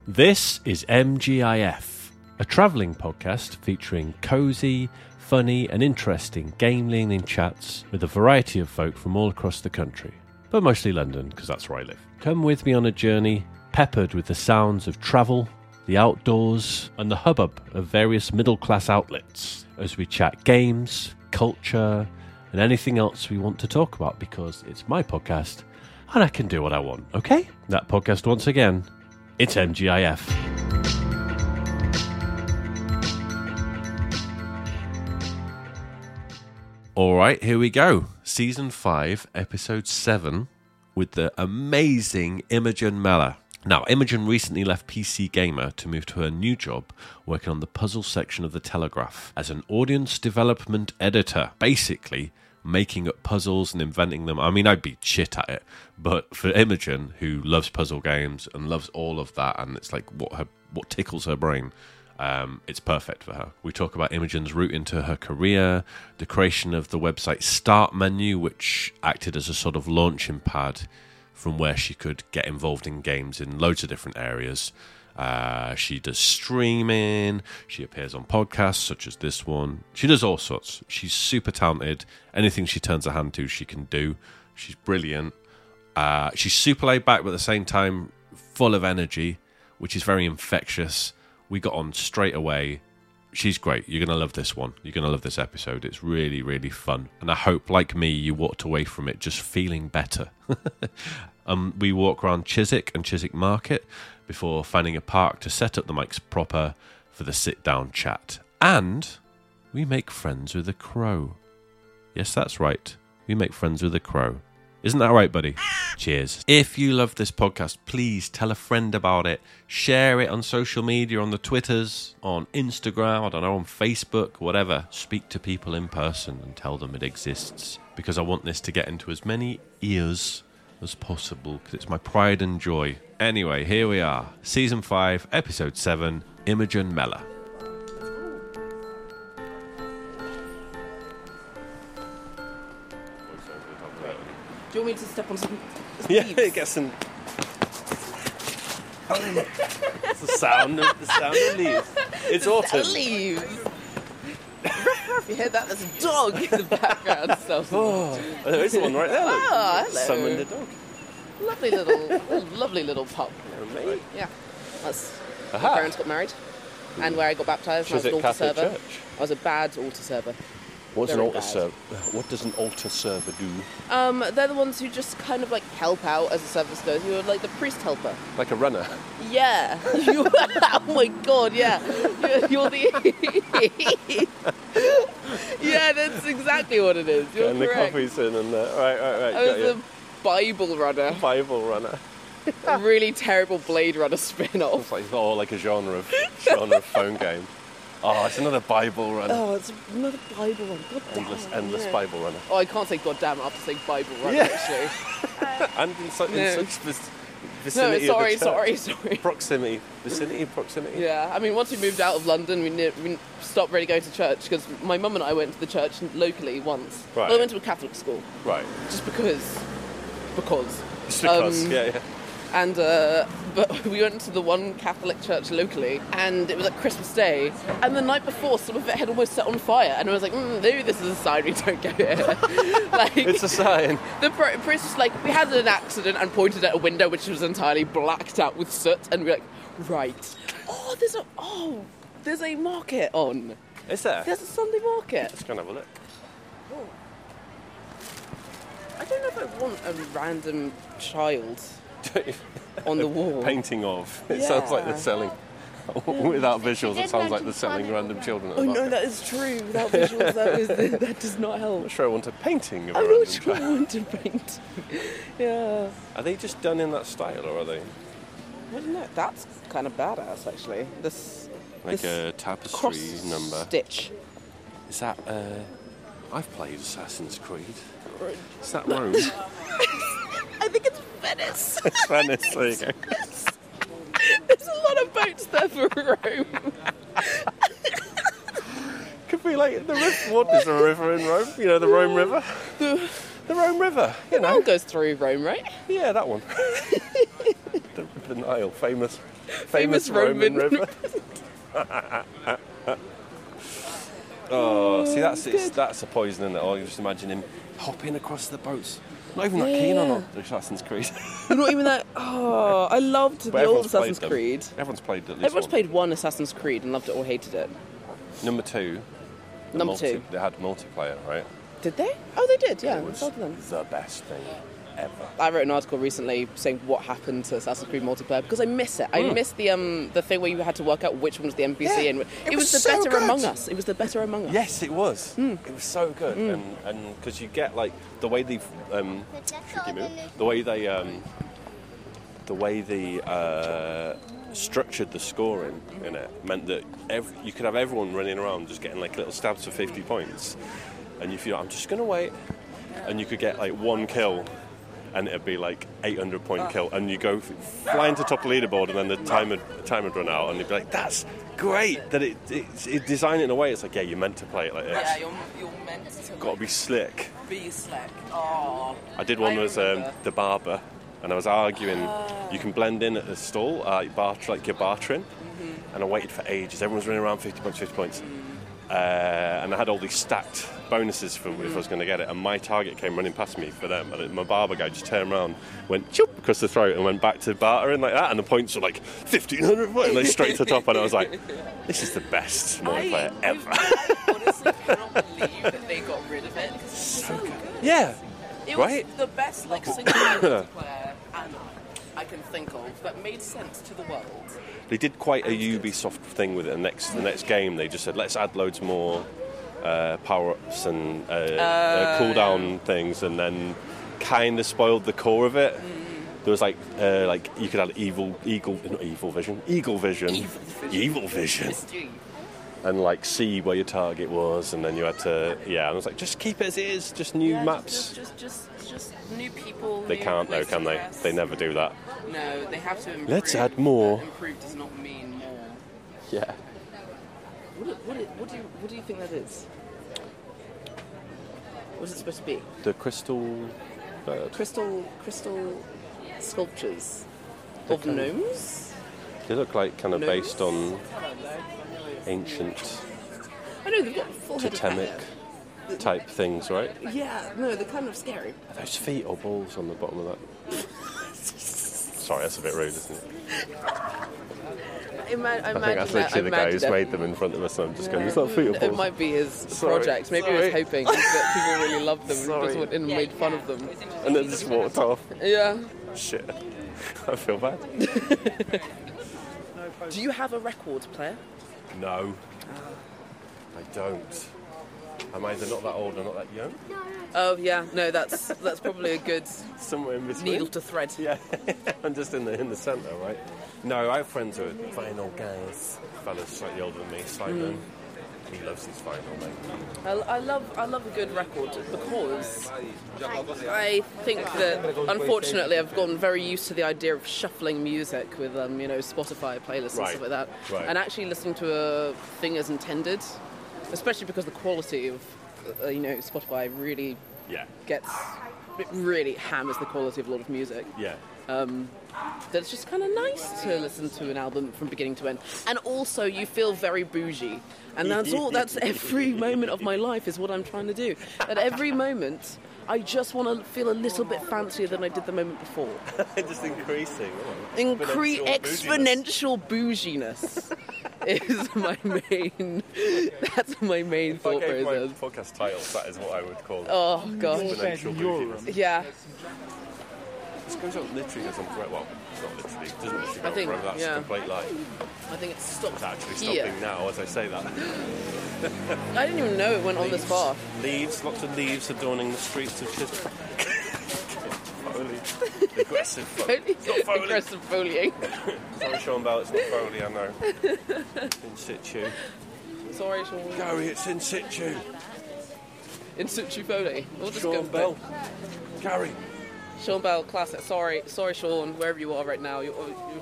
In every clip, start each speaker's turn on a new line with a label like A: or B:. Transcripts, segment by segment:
A: This is MGIF, a travelling podcast featuring cosy, funny and interesting game-leaning chats with a variety of folk from all across the country, but mostly London, because that's where I live. Come with me on a journey peppered with the sounds of travel, the outdoors and the hubbub of various middle-class outlets as we chat games, culture and anything else we want to talk about, because it's my podcast and I can do what I want, okay? That podcast once again, it's MGIF. All right, here we go. Season 5, Episode 7, with the amazing Imogen Mellor. Now, Imogen recently left PC Gamer to move to her new job working on the puzzle section of The Telegraph as an audience development editor, basically making up puzzles and inventing them. I mean, I'd be shit at it, but for Imogen, who loves puzzle games and loves all of that, and it's like what tickles her brain, it's perfect for her. We talk about Imogen's route into her career, the creation of the website Start Menu, which acted as a sort of launching pad from where she could get involved in games in loads of different areas. She does streaming, she appears on podcasts such as this one. She does all sorts. She's super talented. Anything she turns her hand to, she can do. She's brilliant. She's super laid back, but at the same time full of energy, which is very infectious. We got on straight away. She's great. You're going to love this one. You're going to love this episode. It's really, really fun. And I hope, like me, you walked away from it just feeling better. We walk around Chiswick and Chiswick Market before finding a park to set up the mics proper for the sit-down chat. And we make friends with a crow. Yes, that's right. We make friends with a crow. Isn't that right, buddy? Cheers. If you love this podcast, please tell a friend about it. Share it on social media, on the Twitters, on Instagram, I don't know, on Facebook, whatever. Speak to people in person and tell them it exists, because I want this to get into as many ears as possible, because it's my pride and joy. Anyway, here we are. Season 5, Episode 7, Imogen Mellor.
B: Do you want me to step on some
C: Yeah,
B: leaves?
C: get some. It's the sound of leaves. It's autumn.
B: Leaves. If you hear that, there's a dog in the background. So.
C: Oh, there is one right there. Look.
B: Ah, hello.
C: Summoned a dog.
B: Lovely little pup.
C: Mate.
B: Yeah. That's
C: Aha.
B: my parents got married, and where I got baptised. I was an
C: Chiswick
B: altar
C: Catholic
B: server.
C: Church.
B: I was a bad altar server.
C: What's an
B: Very
C: altar
B: bad.
C: server? What does an altar server do?
B: They're the ones who just kind of like help out as the service goes. You're like the priest helper.
C: Like a runner.
B: Yeah. Oh my god, yeah. You're the... Yeah, that's exactly what it is. You're
C: Getting the
B: correct.
C: coffees in and right.
B: I
C: Got
B: was
C: you.
B: a Bible runner.
C: Bible runner.
B: A really terrible Blade Runner spin-off.
C: It's like like a genre of phone game. Oh, it's another Bible runner.
B: Oh, it's another Bible runner. God damn,
C: Endless
B: yeah.
C: Bible runner.
B: Oh, I can't say God damn after saying Bible runner,
C: Yeah.
B: actually.
C: And in such
B: No.
C: vicinity
B: No,
C: of the church.
B: sorry.
C: Proximity.
B: Yeah, I mean, once we moved out of London, we stopped really going to church, because my mum and I went to the church locally once.
C: Right.
B: Well, I went to a Catholic school,
C: Right.
B: just because.
C: Just because, yeah.
B: And but we went to the one Catholic church locally, and it was like Christmas Day, and the night before some of it had almost set on fire, and I was like, maybe this is a sign we don't go here. Like,
C: It's a sign.
B: the priest was like, we had an accident, and pointed at a window which was entirely blacked out with soot, and we're like, right. There's a market on.
C: Is there?
B: There's a Sunday market.
C: Let's go and have a look.
B: I don't know if I want a random child on the wall.
C: Painting of. It sounds like they're selling. Without visuals, it sounds like they're selling random children at the
B: Oh no,
C: market.
B: that is true. Without visuals, that does not help.
C: I'm not sure I want a painting of a
B: I'm
C: random
B: not sure I
C: child.
B: want to paint. Yeah.
C: Are they just done in that style, or are they
B: I don't know. That's kind of badass, actually. This
C: like
B: this
C: a tapestry
B: cross
C: number?
B: stitch.
C: Is that? I've played Assassin's Creed. Is that Rome?
B: I think it's Venice.
C: It's Venice. There you go.
B: There's a lot of boats there for Rome.
C: Could be like the river. What is the river in Rome? You know, the Rome River. The Rome River. You
B: Nile
C: know.
B: goes through Rome, right?
C: Yeah, that one. the Nile, famous famous Roman river. Oh, see, that's a poison, isn't it? Oh, you just imagine him hopping across the boats. Not even that keen on Assassin's Creed.
B: You're not even that... Oh, I loved the old Assassin's Creed.
C: Everyone's played at least
B: Everyone's played one Assassin's Creed and loved it or hated it.
C: Number two.
B: Two.
C: They had multiplayer, right?
B: Did they? Oh, they did, yeah.
C: It was the best thing ever.
B: I wrote an article recently saying what happened to Assassin's Creed multiplayer because I miss it. I miss the thing where you had to work out which one was the NPC and it was the
C: so
B: better
C: good.
B: Among Us. It was the better Among Us.
C: Yes, it was. It was so good, and because you get like the way they've the way they structured the scoring in it meant that you could have everyone running around just getting like little stabs for 50 points, and if you're I'm just going to wait, and you could get like one kill and it'd be like 800 point kill, and you go flying to top of the leaderboard and then the time would run out and you'd be like, that's great that it designed it in a way it's like, yeah, you're meant to play it like this.
B: Yeah, you're meant to
C: Got to be slick.
B: be slick. Oh.
C: I did one was the barber, and I was arguing. You can blend in at the stall, like you're bartering, and I waited for ages. Everyone's running around 50 points. And I had all these stacked bonuses for if I was going to get it, and my target came running past me for them, and my barber guy just turned around, went choop across the throat and went back to bartering like that, and the points were like 1,500 points, and they straight to the top, and I was like, this is the best multiplayer ever.
B: Honestly cannot believe that they got rid of it.
C: So good. Yeah.
B: It
C: Right?
B: was the best single multiplayer I can think of that made sense to the world.
C: They did quite a Ubisoft thing with it. The next game, they just said, let's add loads more power-ups and cooldown things, and then kind of spoiled the core of it. There was like you could have eagle vision, and like see where your target was, and then you had to and I was like, just keep it as it is, just new maps.
B: Just new people.
C: They can't though, can they? They never do that.
B: No, they have to improve.
C: Let's add more.
B: Improve does not mean more.
C: Yeah.
B: What do you think that is? What's it supposed to be?
C: The crystal bird.
B: Crystal sculptures of gnomes?
C: They look like kind of
B: Gnomes?
C: based on ancient
B: I know they've got full head of
C: totemic
B: hair.
C: type things, right?
B: Yeah, no, they're kind of scary.
C: Are those feet or balls on the bottom of that? Sorry, that's a bit rude, isn't it?
B: I
C: I think that's literally the guy who's made them in front of us, and I'm just going, is that feet or balls?
B: It might be his
C: Sorry.
B: project. Maybe he was hoping that people really loved them and just went in and made fun of them.
C: And then just walked off.
B: Yeah.
C: Shit. I feel bad.
B: Do you have a record player?
C: No. I don't. I'm either not that old or not that young.
B: Oh yeah, no, that's probably a good
C: Somewhere in between.
B: needle to thread.
C: Yeah, I'm just in the centre, right? No, I have friends who are vinyl guys. Fellas slightly older than me, Simon. He loves his vinyl, mate.
B: I love a good record because I think that unfortunately I've gotten very used to the idea of shuffling music with Spotify playlists and stuff like that, and actually listening to a thing as intended, especially because the quality of Spotify really it really hammers the quality of a lot of music.
C: Yeah.
B: That's just kind of nice to listen to an album from beginning to end, and also you feel very bougie, and that's every moment of my life is what I'm trying to do. At every moment I just want to feel a little bit fancier than I did the moment before.
C: Just increasing.
B: Exponential bouginess is my main. That's my main thought process.
C: My podcast title, that is what I would call it.
B: Oh gosh.
C: Exponential bouginess.
B: Yeah.
C: This goes on literally goes on forever. Well, it's not literally. It doesn't literally go
B: I think,
C: on forever. That's a complete lie.
B: I think it stopped
C: It's actually
B: here.
C: stopping now as I say that.
B: I didn't even know it went on this far.
C: Leaves, lots of leaves adorning the streets of Chisholm. Foley. Aggressive Foley. It's not Foley.
B: Aggressive bullying.
C: Sorry, Sean Bell, it's not Foley, I know. In situ.
B: Sorry, Sean.
C: Gary, it's in situ.
B: In situ Foley. We'll just go
C: Sean
B: for
C: Bell.
B: it.
C: Gary.
B: Sean Bell, classic. Sorry, Sean, wherever you are right now. You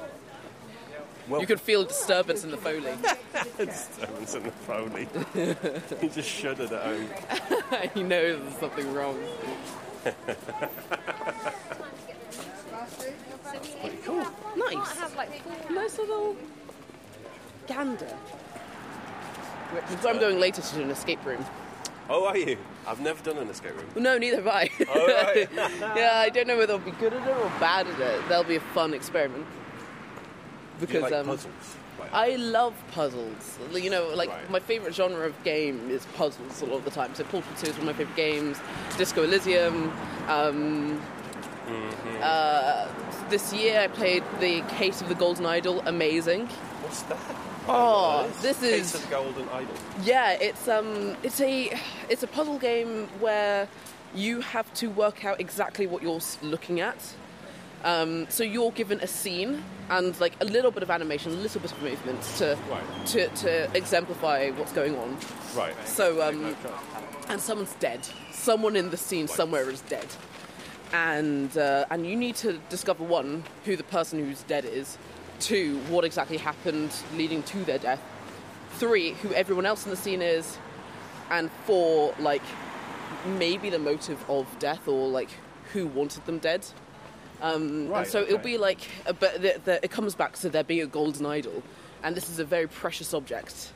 B: could feel disturbance in the Foley.
C: Disturbance in the Foley. He just shuddered at home.
B: He knows there's something wrong.
C: Pretty cool.
B: Nice.
D: I have like 4
B: nice little gander. Which is where I'm going later to do an escape room.
C: Oh, are you? I've never done an escape room.
B: No, neither have I.
C: Oh, right.
B: Yeah, I don't know whether I'll be good at it or bad at it. That'll be a fun experiment.
C: Do you
B: Because
C: like puzzles? Like,
B: I love puzzles. You know, like
C: Right.
B: my favourite genre of game is puzzles a lot of the time. So Portal 2 is one of my favourite games. Disco Elysium. This year I played The Case of the Golden Idol. Amazing.
C: what's that?
B: Oh,
C: What
B: this
C: Case
B: is
C: of Golden Idol.
B: yeah. It's a puzzle game where you have to work out exactly what you're looking at. So you're given a scene and like a little bit of animation, a little bit of movement to
C: Right.
B: to exemplify what's going on.
C: Right.
B: So and someone's dead. Someone in the scene somewhere is dead, and you need to discover, one, who the person who's dead is, two, what exactly happened leading to their death, three, who everyone else in the scene is, and four, like maybe the motive of death or like who wanted them dead. And so it'll be like, but it comes back to there being a golden idol, and this is a very precious object,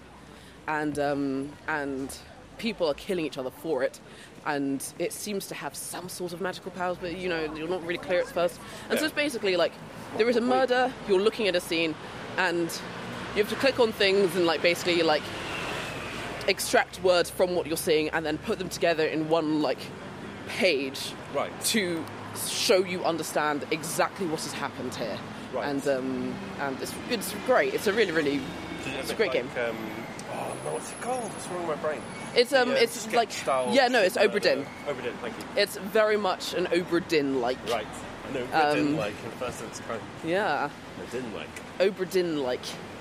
B: and people are killing each other for it, and it seems to have some sort of magical powers, but you know you're not really clear at first. And so it's basically like there is a murder, you're looking at a scene, and you have to click on things and like basically like extract words from what you're seeing and then put them together in one like page
C: Right.
B: to show you understand exactly what has happened here.
C: Right.
B: And it's great. It's a really it's a great game.
C: Oh no, what's it called? What's wrong with my brain?
B: It's it's
C: sketch
B: like
C: style.
B: it's Obra Dinn.
C: Obra Dinn, thank you.
B: It's very much an Obra Dinn like.
C: Right. I know Obra Dinn like in the first of its kind.
B: Yeah,
C: I didn't like.
B: Obra Dinn like.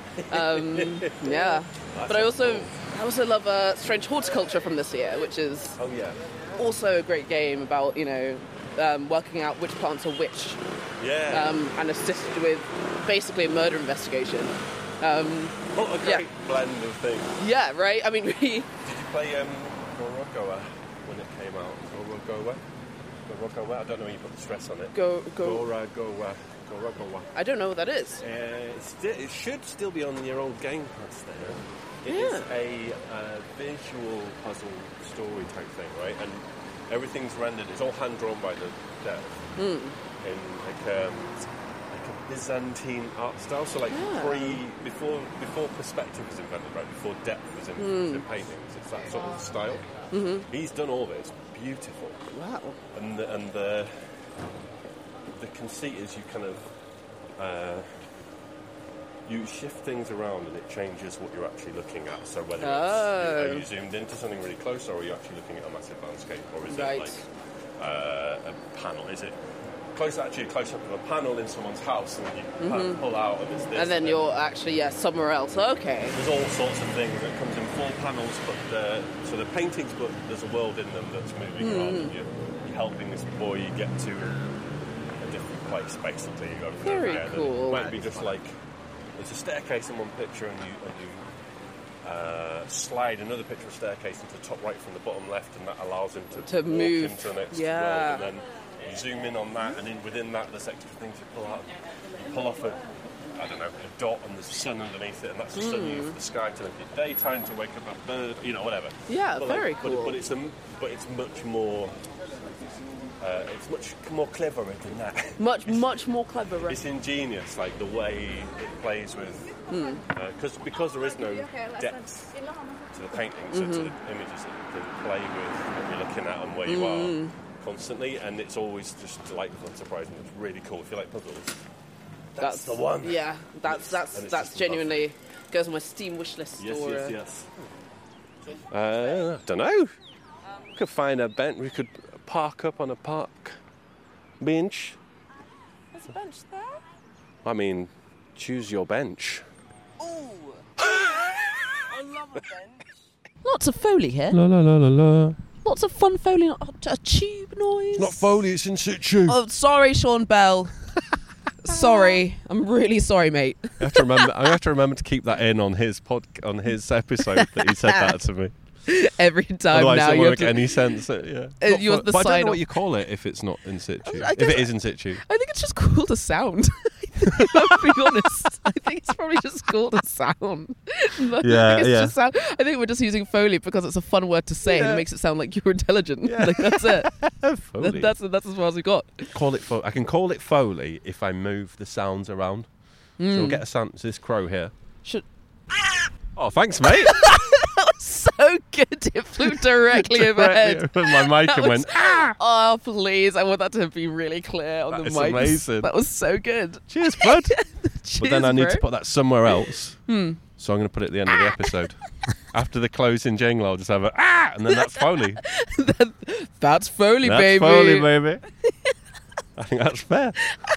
B: Yeah, but I also love Strange Horticulture from this year, which is
C: Oh yeah.
B: also a great game about working out which plants are which.
C: Yeah.
B: And assisted with basically a murder investigation.
C: What a great blend of things.
B: Yeah, right? I mean,
C: Did you play Gorogoa when it came out? Gorogoa? I don't know when you put the stress on it. Gorogoa.
B: I don't know what that is.
C: It should still be on your old game pads there. It is a visual puzzle story type thing, right? And everything's rendered. It's all hand drawn by the dev in like a Byzantine art style. So like before perspective was invented, right? Before depth was in paintings. It's that sort of style. Mm-hmm. He's done all of it. It's beautiful.
B: Wow.
C: And the conceit is you kind of you shift things around and it changes what you're actually looking at. So whether are you zoomed into something really close, or are you actually looking at a massive landscape, or is it like a panel? Is it a close up of a panel in someone's house, and then you pull out and it's this,
B: And then you're actually somewhere else. Okay.
C: There's all sorts of things that comes in full panels, but so the paintings, but there's a world in them that's moving around, and you're helping this boy get to a different place, basically.
B: Very cool.
C: It might be just like there's a staircase in one picture, and you slide another picture of a staircase into the top right from the bottom left, and that allows him to
B: move
C: walk into the next world, and then you zoom in on that, and within that there's extra things you pull off a dot, and there's sun underneath it, and that's the sun you for the sky to make it daytime to wake up a bird, whatever.
B: Yeah,
C: but
B: very cool.
C: But it's much more. It's much more clever than that.
B: Much more clever.
C: It's ingenious, like the way it plays with, because there is no depth to the paintings, so to the images that play with what you're looking at and where you are constantly, and it's always just delightful and surprising. It's really cool. If you like puzzles, that's the one.
B: Yeah, that's genuinely goes on my Steam wishlist.
C: Yes. I don't know. We could find a bench. We could park up on a park bench.
B: There's a bench there.
C: I mean, choose your bench.
B: Ooh. I love a bench. Lots of Foley here.
C: La la la la la.
B: Lots of fun Foley. A tube noise.
C: It's not Foley, it's in situ.
B: Oh, sorry, Sean Bell. Sorry, I'm really sorry, mate.
C: I have to remember to keep that in on his episode that he said that to me.
B: Every time.
C: Otherwise
B: now
C: it
B: you
C: won't
B: have
C: make
B: to,
C: any sense. Yeah.
B: you're the
C: but I don't
B: sign
C: know
B: off.
C: what you call it if it's not in situ.
B: I
C: If it is in situ.
B: I think it's just cool to sound. I I'll be honest. I think it's probably just called a sound.
A: Yeah,
B: Just sound. I think we're just using Foley because it's a fun word to say and it makes it sound like you're intelligent.
A: Yeah.
B: Like, that's it.
A: Foley.
B: That's as far as we got.
A: Call it I can call it Foley if I move the sounds around. So we'll get a sound. So this crow here.
B: Should.
A: Oh, thanks, mate.
B: So good, it flew directly overhead.
A: With my mic and went.
B: Oh, please! I want that to be really clear on
A: That
B: the
A: is
B: mic.
A: amazing.
B: That was so good.
A: Cheers, bud.
B: Cheers,
A: But then I need
B: bro.
A: to put that somewhere else. So I'm going to put it at the end of the episode. After the closing jingle, I'll just have a and then that's Foley.
B: That's Foley,
A: That's
B: baby.
A: Foley, baby. I think that's fair.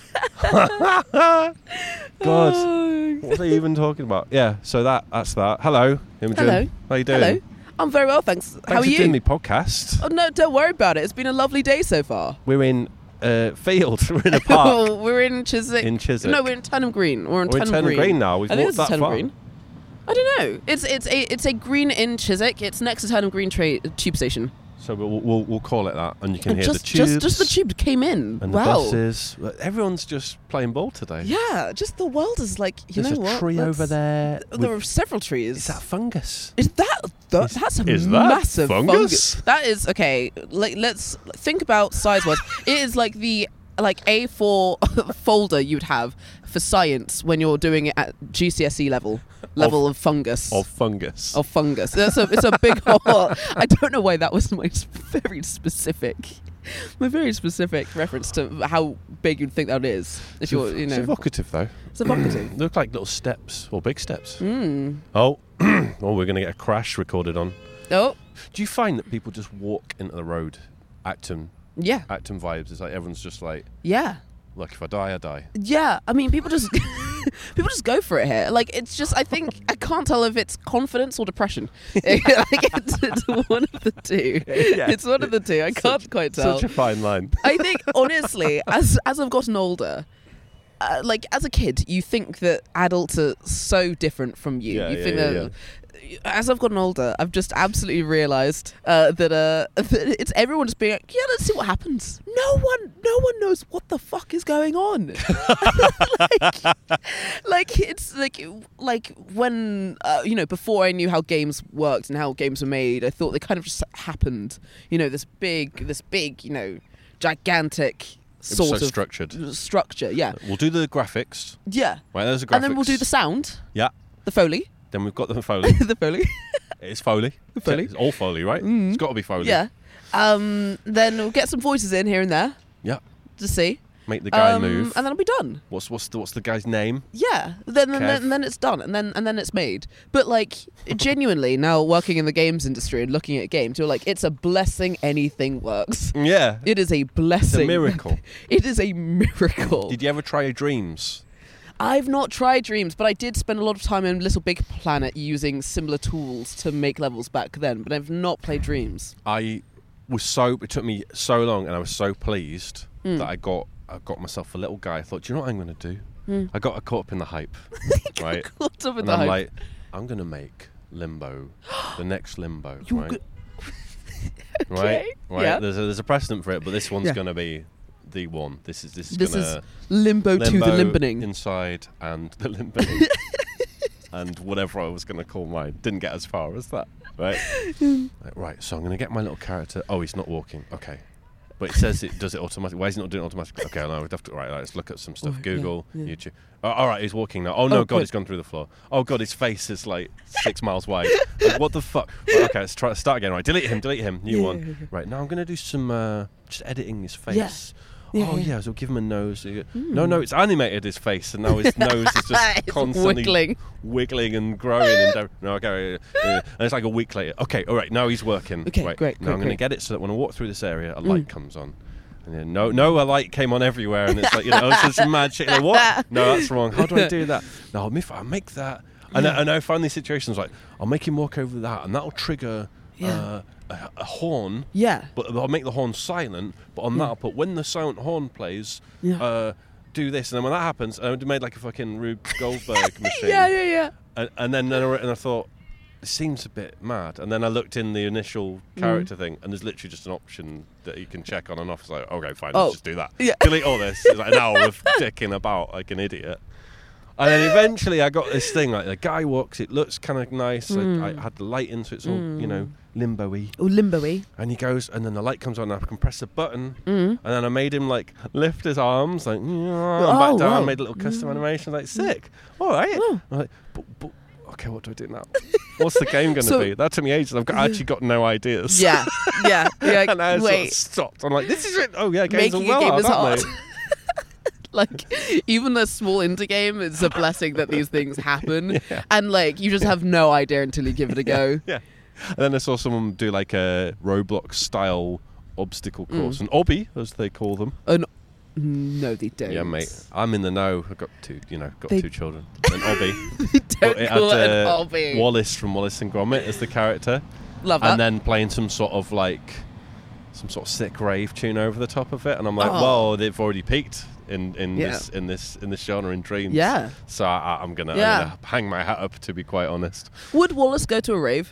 A: God,
B: Oh.
A: what are you even talking about? Yeah, so that's that. Hello, Imogen.
B: Hello.
A: How you doing?
B: Hello. I'm very well, thanks.
A: Thanks
B: How are
A: for
B: you?
A: doing the podcast.
B: Oh no, don't worry about it. It's been a lovely day so far.
A: We're in field. We're in a park
B: We're in Chiswick.
A: in Chiswick.
B: No, we're in Turnham Green. We're in
A: We're in
B: Turnham
A: Turnham Green now. We've
B: I think
A: walked
B: this is
A: that
B: Turnham
A: far.
B: Green. I don't know. It's a green in Chiswick. It's next to Turnham Green tube station.
A: So we'll call it that, and you can
B: And
A: hear the tubes.
B: just the tube came in.
A: and the
B: wow.
A: buses. Everyone's just playing ball today.
B: Yeah, just the world is like, you
A: There's
B: know
A: a
B: what?
A: tree over there.
B: There are several trees.
A: Is that fungus?
B: Is that that's a
A: is that
B: massive
A: fungus?
B: That is okay. Like, let's think about size-wise. It is like the A4 folder you'd have for science when you're doing it at GCSE level of fungus.
A: Of fungus.
B: Of fungus. It's a big hole. I don't know why that was my very specific reference to how big you'd think that is. If you're, you
A: It's
B: know,
A: evocative though.
B: it's evocative.
A: They look like little steps or big steps.
B: Mm.
A: Oh, oh, we're going to get a crash recorded on.
B: Oh,
A: Do you find that people just walk into the road, Acton
B: yeah,
A: vibes? It's like everyone's just like,
B: yeah.
A: look, if I die, I die.
B: Yeah, I mean, people just go for it here. Like, it's just, I think, I can't tell if it's confidence or depression. Like, it's one of the two.
A: Yeah.
B: It's one of the two. I can't quite tell.
A: Such a fine line.
B: I think, honestly, as I've gotten older, like, as a kid, you think that adults are so different from you.
A: Yeah,
B: you
A: yeah,
B: think
A: yeah,
B: that. As I've gotten older, I've just absolutely realised that it's everyone just being like, yeah, let's see what happens. No one knows what the fuck is going on. like it's like when before I knew how games worked and how games were made, I thought they kind of just happened. You know, this big, gigantic sort
A: so
B: of
A: structured.
B: structure. Yeah,
A: We'll do the graphics.
B: yeah.
A: Right, there's the graphics.
B: And then we'll do the sound,
A: Yeah.
B: the Foley,
A: Then we've got the Foley.
B: the Foley.
A: It's Foley.
B: Foley.
A: It's all Foley, right? It's got to be Foley.
B: Yeah. Then we'll get some voices in here and there
A: Yeah.
B: to see.
A: Make the guy move.
B: And then I'll be done.
A: What's the guy's name?
B: Yeah. Then it's done, and then it's made. But like, genuinely, now working in the games industry and looking at games, you're like, it's a blessing anything works.
A: Yeah.
B: It is a blessing.
A: It's a miracle.
B: It is a miracle.
A: Did you ever try Dreams?
B: I've not tried Dreams, but I did spend a lot of time in Little Big Planet using similar tools to make levels back then. But I've not played Dreams.
A: It took me so long, and I was so pleased that I got myself a little guy. I thought, do you know what I'm going to do? I got caught up in the hype, right?
B: Caught up in
A: And
B: the
A: I'm
B: hype.
A: like, I'm going to make Limbo, the next Limbo,
B: You're
A: right?
B: go-
A: Right? Right?
B: yeah.
A: There's a precedent for it, but this one's
B: Yeah.
A: going to be the one. This is
B: This
A: gonna
B: is Limbo 2, the Limbening.
A: inside and the Limbening. And whatever I was going to call mine. Didn't get as far as that, right? Right, so I'm going to get my little character. Oh, he's not walking. Okay. But it says it does it automatically. Why is it not doing it automatically? Okay, no, we'd have to. Right, let's look at some stuff.
B: Oh, yeah,
A: Google,
B: yeah.
A: YouTube. Oh, all right, he's walking now. Oh no,
B: Oh,
A: God,
B: good.
A: he's gone through the floor. Oh God, his face is like 6 miles wide. Like, what the fuck? Right, okay, let's start again. Right, delete him. New
B: Yeah,
A: one.
B: yeah, yeah.
A: Right, now I'm gonna do some just editing his face.
B: Yeah. Yeah,
A: Oh
B: yeah.
A: yeah, so give him a nose. No, it's animated his face, and now his nose is just
B: It's
A: constantly wiggling and growing. And no, okay, and it's like a week later. Okay, all right, now he's working.
B: Okay,
A: right,
B: great,
A: Now I'm
B: great.
A: gonna get it so that when I walk through this area, a light comes on. And then no, a light came on everywhere, and it's like, it's just mad shit. Like, what? No, that's wrong. How do I do that? No, I'll make that. And I found these situations like, I'll make him walk over that, and that'll trigger
B: Yeah.
A: a horn.
B: Yeah.
A: But I'll make the horn silent. But on that, I'll put when the silent horn plays,
B: Yeah.
A: do this, and then when that happens, I made like a fucking Rube Goldberg machine.
B: Yeah.
A: And then I thought,
C: it seems a bit mad. And then I looked in the initial character thing, and there's literally just an option that you can check on and off. It's like, okay, fine, let's just do that.
B: Yeah.
C: Delete all this. It's like an hour of dicking about like an idiot. And then eventually I got this thing, like the guy walks, it looks kind of nice. I had the light in, so it's all, you know, limbo-y.
B: Oh, limbo-y.
C: And he goes, and then the light comes on, and I can press a button, and then I made him like lift his arms, like, and back down,
B: wow.
C: made a little custom animation, like, sick. All right. I'm like, but, okay, what do I do now? What's the game going to be? That took me ages. I've actually got no ideas.
B: Yeah. You're like,
C: And I sort of
B: wait.
C: stopped. I'm like, this is it. Oh, yeah, games
B: Making
C: are
B: a game is
C: aren't
B: hard.
C: they?
B: Like, even the small indie game, it's a blessing that these things happen.
C: Yeah.
B: And, like, you just have no idea until you give it a go.
C: Yeah. And then I saw someone do like a Roblox-style obstacle course, an obby, as they call them.
B: No, they don't.
C: Yeah, mate. I'm in the know. I've got two children. An obby.
B: They don't
C: It
B: call
C: had,
B: it an obby.
C: Wallace from Wallace and Gromit as the character.
B: Love that.
C: And then playing some sort of sick rave tune over the top of it, and I'm like,
B: Oh.
C: well, they've already peaked in this genre in Dreams.
B: Yeah.
C: So I'm gonna hang my hat up, to be quite honest.
B: Would Wallace go to a rave?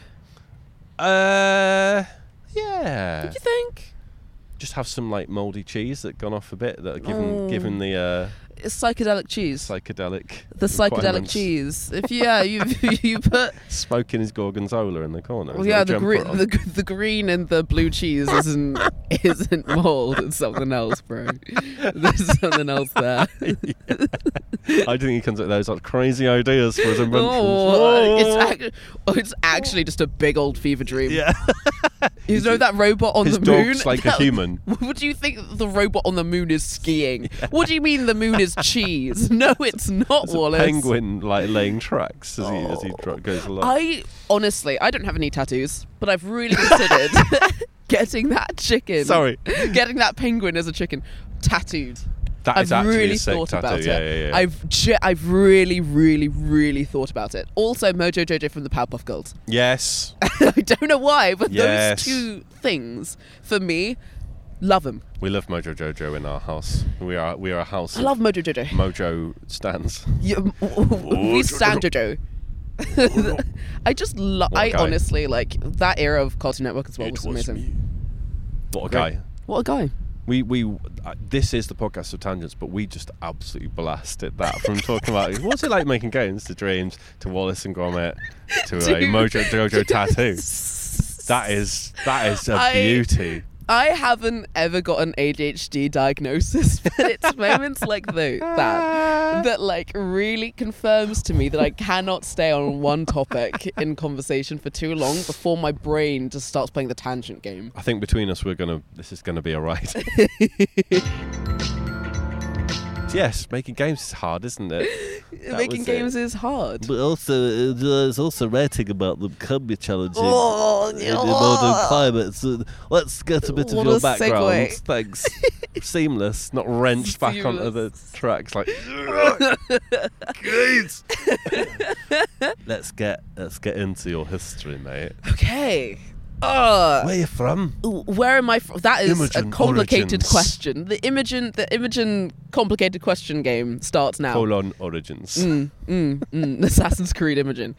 C: Yeah.
B: Do you think?
C: Just have some like mouldy cheese that gone off a bit, that are given the
B: It's psychedelic cheese.
C: psychedelic.
B: The psychedelic
C: requirements.
B: cheese. If you put
C: Smoking his gorgonzola in the corner.
B: well,
C: with
B: yeah,
C: a
B: the
C: jumper
B: green
C: on.
B: the green and the blue cheese isn't mold. It's something else, bro. There's something else there.
C: I think he comes up with those like crazy ideas for his inventions.
B: It's actually just a big old fever dream.
C: Yeah.
B: You know that robot on
C: His
B: the moon?
C: dog's like a human.
B: What do you think the robot on the moon is skiing? What do you mean the moon is cheese? No, it's not,
C: There's a
B: Wallace.
C: penguin like laying tracks as he goes along.
B: I don't have any tattoos, but I've really considered getting that chicken.
C: Sorry.
B: Getting that penguin as a chicken tattooed.
C: That is
B: I've
C: actually
B: really
C: a sick
B: thought
C: tattoo.
B: about it.
C: Yeah.
B: I've really, really, really thought about it. Also, Mojo Jojo from the Powerpuff Girls.
C: Yes.
B: I don't know why, but
C: Yes.
B: those two things for me, love them.
C: We love Mojo Jojo in our house. We are a house
B: I
C: of
B: love Mojo Jojo.
C: Mojo stands.
B: We stand Jojo. I just love.
C: What a
B: I
C: guy.
B: honestly like that era of Cartoon Network as well. Was amazing.
C: What a
B: Great.
C: guy.
B: What a guy.
C: We this is the podcast of tangents, but we just absolutely blasted that from talking about what's it like making games to Dreams to Wallace and Gromit to a Mojo Jojo tattoo. That is a beauty.
B: I haven't ever got an ADHD diagnosis, but it's moments like that like really confirms to me that I cannot stay on one topic in conversation for too long before my brain just starts playing the tangent game.
C: I think between us this is gonna be a ride. Yes, making games is hard, isn't it?
B: Making games is hard.
D: But also, there's also writing about them can be challenging in the
B: Oh.
D: modern climate. So let's get a bit of
B: What
D: your
B: a
D: background.
B: segue.
D: Thanks.
C: Seamless, not wrenched back onto the tracks like.
D: Great. let's get into your history, mate.
B: Okay.
D: Where you from?
B: Where am I from? That is
C: Imogen
B: a complicated
C: Origins.
B: question. The Imogen complicated question game starts now.
C: Colon Origins.
B: Assassin's Creed Imogen.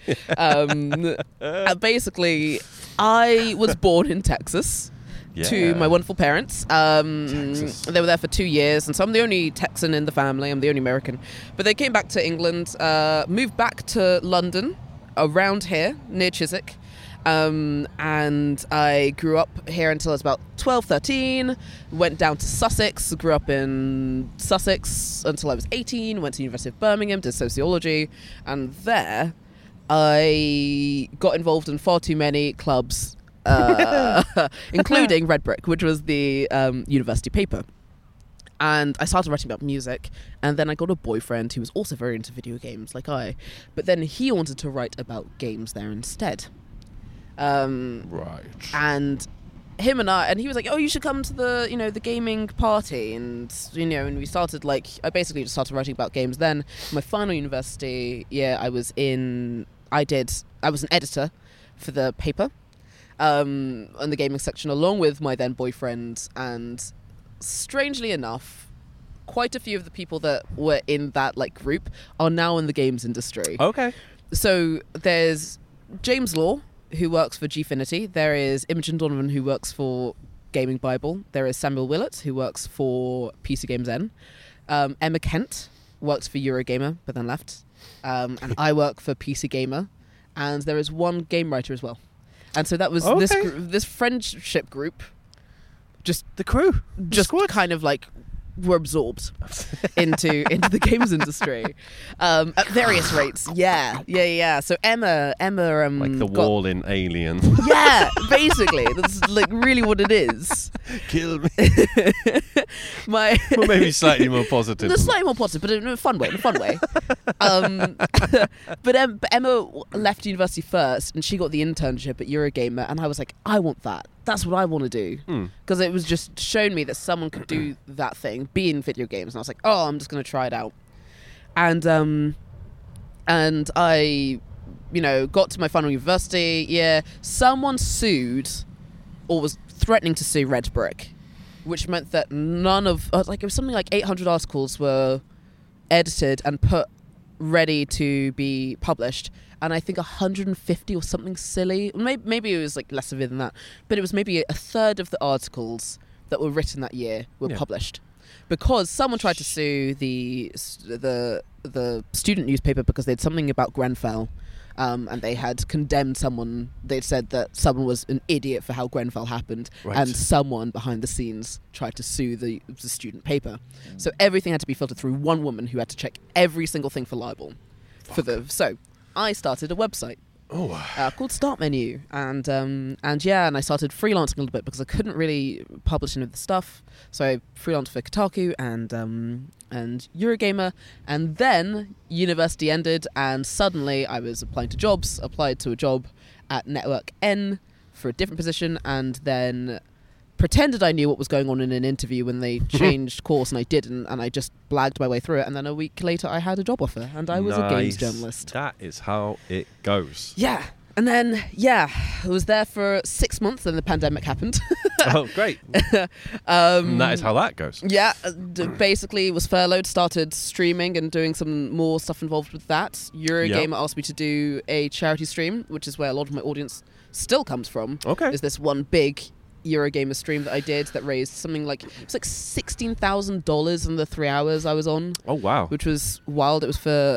B: Basically, I was born in Texas to
C: Yeah.
B: my wonderful parents.
C: Texas.
B: They were there for 2 years, and so I'm the only Texan in the family. I'm the only American. But they came back to England, moved back to London, around here, near Chiswick. And I grew up here until I was about 12, 13, went down to Sussex, grew up in Sussex until I was 18, went to the University of Birmingham, did sociology, and there I got involved in far too many clubs, including Red Brick, which was the university paper. And I started writing about music, and then I got a boyfriend who was also very into video games, like I. But then he wanted to write about games there instead.
C: Right.
B: And him and he was like, oh, you should come to the gaming party. And, and we started I basically just started writing about games then. My final university year, I was an editor for the paper, on the gaming section, along with my then boyfriend. And strangely enough, quite a few of the people that were in that group are now in the games industry.
C: Okay.
B: So there's James Law, who works for Gfinity. There is Imogen Donovan, who works for Gaming Bible. There is Samuel Willett, who works for PC Games N. Emma Kent works for Eurogamer, but then left. And I work for PC Gamer. And there is one game writer as well. And so that was this friendship group. Just
A: the crew.
B: Just kind of like were absorbed into the games industry at various rates. Yeah. So Emma,
A: like the wall in Alien.
B: Yeah, basically, that's like really what it is.
A: Kill me.
B: Well,
A: maybe slightly more positive.
B: Slightly more positive, but in a fun way. But Emma left university first, and she got the internship at Eurogamer, and I was like, I want that. That's what I want to do. Because it was just shown me that someone could do that thing, be in video games. And I was like, oh, I'm just going to try it out. And I, got to my final university year. Someone sued, or was threatening to sue Red Brick, which meant that it was something like 800 articles were edited and put ready to be published. And I think 150 or something silly. Maybe it was like less severe than that. But it was maybe a third of the articles that were written that year were published. Because someone tried to sue the student newspaper because they had something about Grenfell. And they had condemned someone. They'd said that someone was an idiot for how Grenfell happened. Right. And someone behind the scenes tried to sue the student paper. So everything had to be filtered through one woman who had to check every single thing for libel. So I started a website called Start Menu, and I started freelancing a little bit because I couldn't really publish any of the stuff. So I freelanced for Kotaku and Eurogamer, and then university ended, and suddenly I was applied to a job at Network N for a different position, and then pretended I knew what was going on in an interview when they changed course, and I didn't, and I just blagged my way through it, and then a week later I had a job offer, and I was a games journalist.
A: That is how it goes.
B: Yeah. And then, I was there for 6 months, then the pandemic happened.
A: Oh, great. And that is how that goes.
B: Yeah, basically was furloughed, started streaming and doing some more stuff involved with that. Eurogamer asked me to do a charity stream, which is where a lot of my audience still comes from. Okay. Is this one big Eurogamer stream that I did that raised something like, it was like $16,000 in the 3 hours I was on.
A: Oh, wow.
B: Which was wild. It was for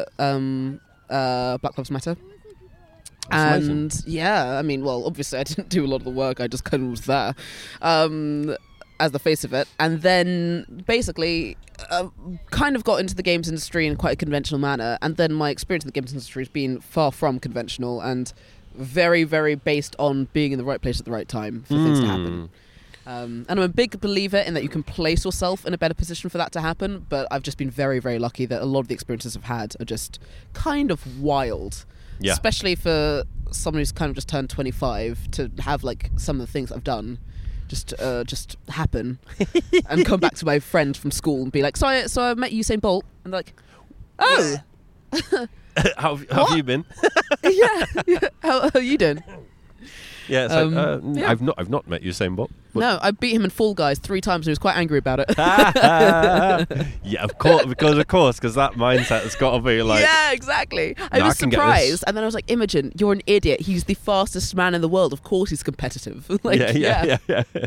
B: Black Lives Matter.
A: That's
B: and
A: amazing.
B: I mean, well, obviously I didn't do a lot of the work, I just kind of was there as the face of it. And then basically kind of got into the games industry in quite a conventional manner, and then my experience in the games industry has been far from conventional and very, very based on being in the right place at the right time for things to happen. And I'm a big believer in that you can place yourself in a better position for that to happen, but I've just been very, very lucky that a lot of the experiences I've had are just kind of wild. Yeah. Especially for someone who's kind of just turned 25 to have like some of the things I've done just happen and come back to my friend from school and be like, so I met Usain Bolt, and they're like, oh.
A: How have you been?
B: yeah. How are you doing?
A: Yeah, it's I've not met Usain Bolt.
B: No, I beat him in Fall Guys 3 times and he was quite angry about it.
A: Yeah, of course, because that mindset has got to be like...
B: Yeah, exactly. I was surprised, and then I was like, Imogen, you're an idiot. He's the fastest man in the world. Of course he's competitive.
A: Yeah.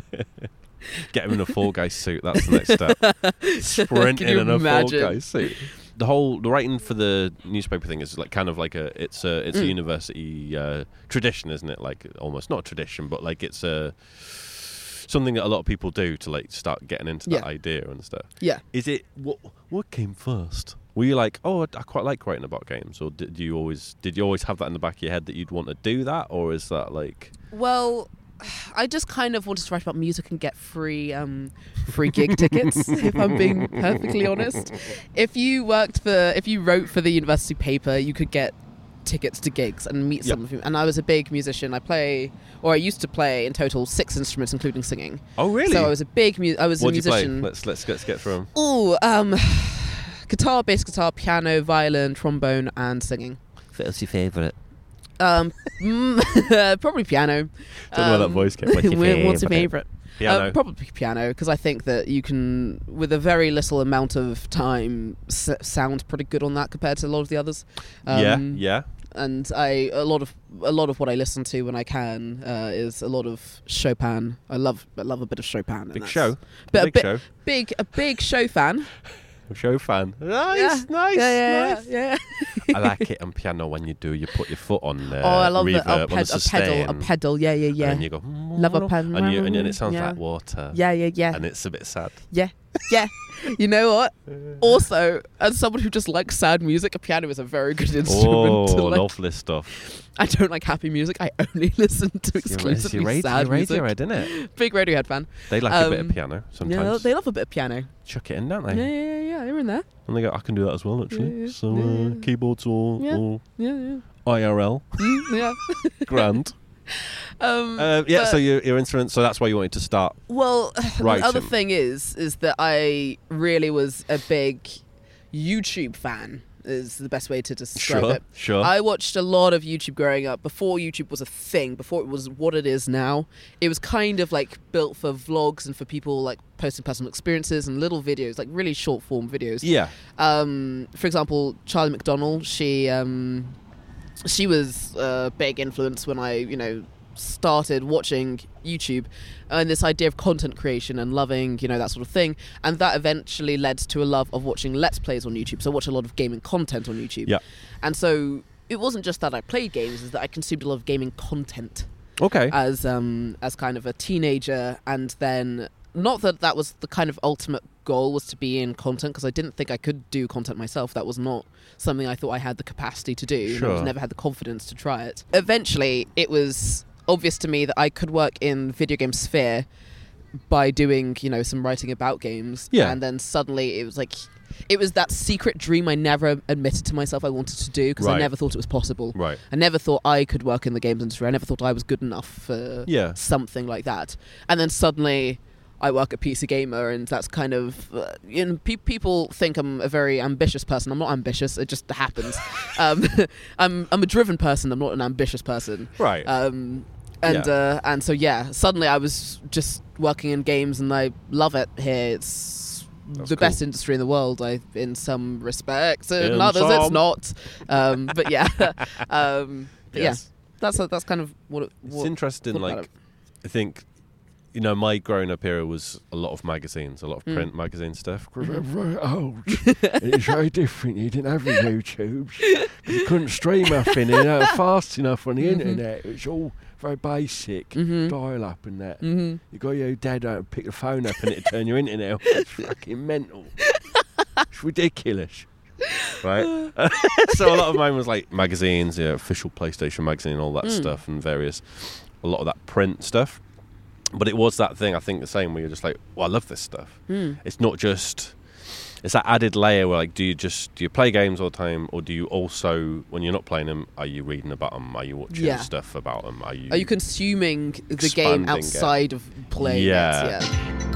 A: Get him in a Fall Guys suit, that's the next step. Sprinting in a Fall Guys suit. The writing for the newspaper thing is like kind of like a university tradition, isn't it? Like almost not a tradition, but like it's something that a lot of people do to like start getting into that idea and stuff. Yeah. Is it what came first? Were you like, oh, I quite like writing about games, or did you always have that in the back of your head that you'd want to do that, or is that like?
B: Well, I just kind of wanted to write about music and get free gig tickets, if I'm being perfectly honest. If you wrote for the university paper, you could get tickets to gigs and meet some of them. And I was a big musician. I used to play in total 6 instruments, including singing.
A: Oh, really?
B: So I was a musician.
A: Let's get through them.
B: Oh, guitar, bass guitar, piano, violin, trombone, and singing.
D: What's your favourite?
B: Probably piano.
A: Don't know where that voice came.
B: What's your favourite?
A: Piano.
B: Probably piano, because I think that you can, with a very little amount of time, sound pretty good on that compared to a lot of the others.
A: Yeah.
B: and a lot of what I listen to when I can is a lot of Chopin. I love a bit of Chopin. And
A: Big
B: that's-
A: show.
B: But
A: Big show.
B: a big show fan.
A: Show fan. Nice,
B: Yeah.
A: nice,
B: Yeah.
A: nice.
B: Yeah.
A: I like it on piano when you put your foot on
B: I love
A: reverb,
B: a
A: on the sustain,
B: pedal. Yeah.
A: and then you go,
B: Love a pedal.
A: and it sounds
B: Yeah.
A: like water.
B: Yeah.
A: And it's a bit sad.
B: Yeah. You know what? Also, as someone who just likes sad music, a piano is a very good instrument to like.
A: Lovely stuff.
B: I don't like happy music. I only listen to exclusively sad music.
A: Radiohead, isn't it?
B: Big Radiohead fan.
A: They like a bit of piano sometimes.
B: Yeah, they love a bit of piano.
A: Chuck it in, don't they?
B: Yeah. They're in there.
A: And they go, I can do that as well, actually.
B: Yeah.
A: So keyboards or
B: Yeah.
A: IRL,
B: Yeah.
A: grand.
B: But-
A: So your instrument. So that's why you wanted to start.
B: Well, the
A: Writing.
B: other thing is that I really was a big YouTube fan. Is the best way to describe it.
A: Sure.
B: I watched a lot of YouTube growing up before YouTube was a thing, before it was what it is now. It was kind of like built for vlogs and for people like posting personal experiences and little videos, like really short form videos.
A: Yeah.
B: For example, Charlie McDonnell, she was a big influence when I, started watching YouTube and this idea of content creation and loving, that sort of thing. And that eventually led to a love of watching Let's Plays on YouTube. So I watch a lot of gaming content on YouTube.
A: Yeah.
B: And so it wasn't just that I played games, it's that I consumed a lot of gaming content
A: Okay.
B: as kind of a teenager. And then, not that was the kind of ultimate goal was to be in content, because I didn't think I could do content myself. That was not something I thought I had the capacity to do.
A: Sure.
B: I've never had the confidence to try it. Eventually, it was obvious to me that I could work in video game sphere by doing, some writing about games.
A: Yeah.
B: And then suddenly it was that secret dream I never admitted to myself I wanted to do, because I
A: Right.
B: never thought it was possible.
A: Right.
B: I never thought I could work in the games industry. I never thought I was good enough for something like that. And then suddenly I work at PC Gamer, and that's kind of, people think I'm a very ambitious person. I'm not ambitious. It just happens. I'm a driven person. I'm not an ambitious person.
A: Right.
B: And so suddenly I was just working in games, and I love it here. It's
A: That's
B: the
A: cool.
B: best industry in the world, in some respects. In
A: In
B: others, it's
A: some.
B: not. But yeah,
A: Yes.
B: that's kind of what
A: It's interesting.
B: what about
A: Like, I think, my growing up era was a lot of magazines, a lot of print magazine stuff.
D: Very old. It's very different. You didn't have the YouTubes. You couldn't stream nothing fast enough on the internet. It's all very basic. Dial up and that. You got your dad out and pick the phone up and it'd turn your internet off. It's fucking mental. It's ridiculous.
A: Right. So a lot of mine was like magazines, official PlayStation magazine, all that stuff, and a lot of that print stuff. But it was that thing, I think, the same, where you're just like, well, I love this stuff. It's not just, it's that added layer where, like, do you play games all the time, or do you also, when you're not playing them, are you reading about them? Are you watching stuff about them? Are you
B: consuming the
A: expanding
B: game outside of playing
A: Yeah.
B: it? Yeah.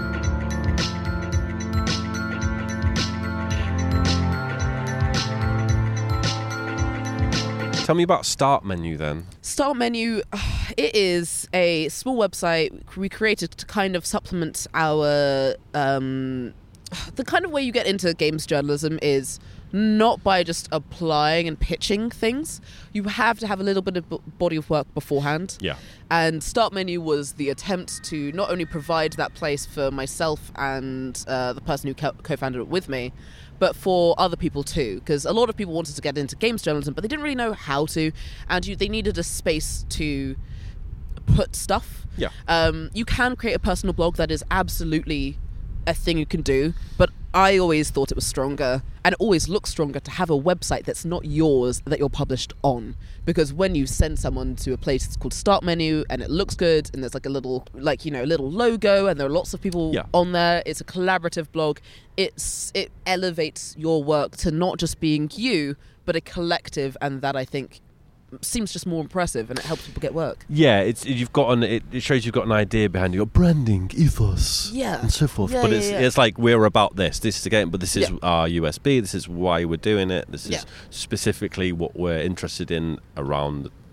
A: Tell me about Start Menu then.
B: Start Menu, it is a small website we created to kind of supplement our... the kind of way you get into games journalism is not by just applying and pitching things. You have to have a little bit of body of work beforehand.
A: Yeah.
B: And Start Menu was the attempt to not only provide that place for myself and the person who co-founded it with me, but for other people too, because a lot of people wanted to get into games journalism, but they didn't really know how to, and they needed a space to put stuff.
A: Yeah.
B: You can create a personal blog. That is absolutely a thing you can do, but I always thought it was stronger, and it always looks stronger, to have a website that's not yours, that you're published on. Because when you send someone to a place that's called Start Menu and it looks good, and there's like a little logo, and there are lots of people on there, it's a collaborative blog, it elevates your work to not just being you, but a collective, and that I think seems just more impressive, and it helps people get work.
A: Yeah, it shows you've got an idea behind your branding ethos, and so forth. But it's like, we're about this. This is the game, but this is our USB. This is why we're doing it. This is specifically what we're interested in around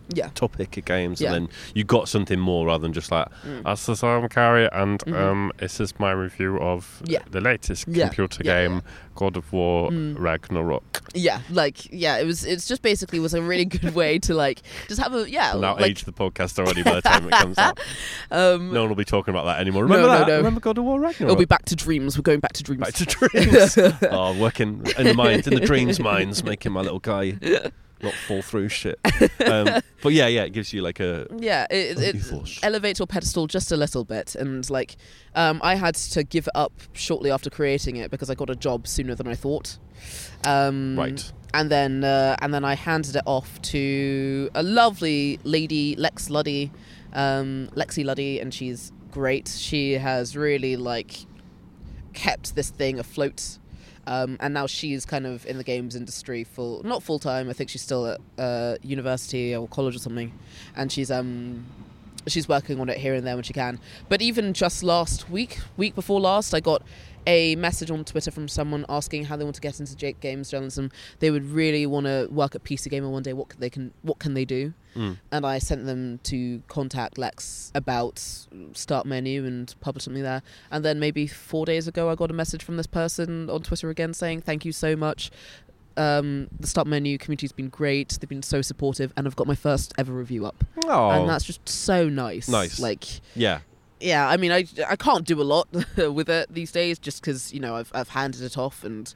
A: topic of games,
B: Yeah.
A: and then you got something more rather than just like, this is Carrie, and this is my review of the latest computer game, God of War Ragnarok.
B: Yeah, it's just basically was a really good way to like just have a
A: Now age the podcast already by the time it comes out. No one will be talking about that anymore. Remember that?
B: No.
A: Remember God of War Ragnarok?
B: It'll be back to dreams. We're going back to dreams.
A: Back to dreams. Working in the dreams mines, making my little guy not fall through shit. But it gives you like a
B: it elevates your pedestal just a little bit, and like I had to give it up shortly after creating it because I got a job sooner than I thought.
A: Right.
B: And then I handed it off to a lovely lady, Lexi Luddy, and she's great. She has really like kept this thing afloat. And now she's kind of in the games industry not full time. I think she's still at university or college or something, and she's working on it here and there when she can. But even just last week before last, I got a message on Twitter from someone asking how they want to get into games journalism. They would really want to work at PC Gamer one day. What can they do? And I sent them to contact Lex about Start Menu and publish something there. And then maybe 4 days ago, I got a message from this person on Twitter again saying, thank you so much. The Start Menu community's been great. They've been so supportive, and I've got my first ever review up.
A: Oh.
B: And that's just so nice. Yeah, I mean, I can't do a lot with it these days, just because I've handed it off, and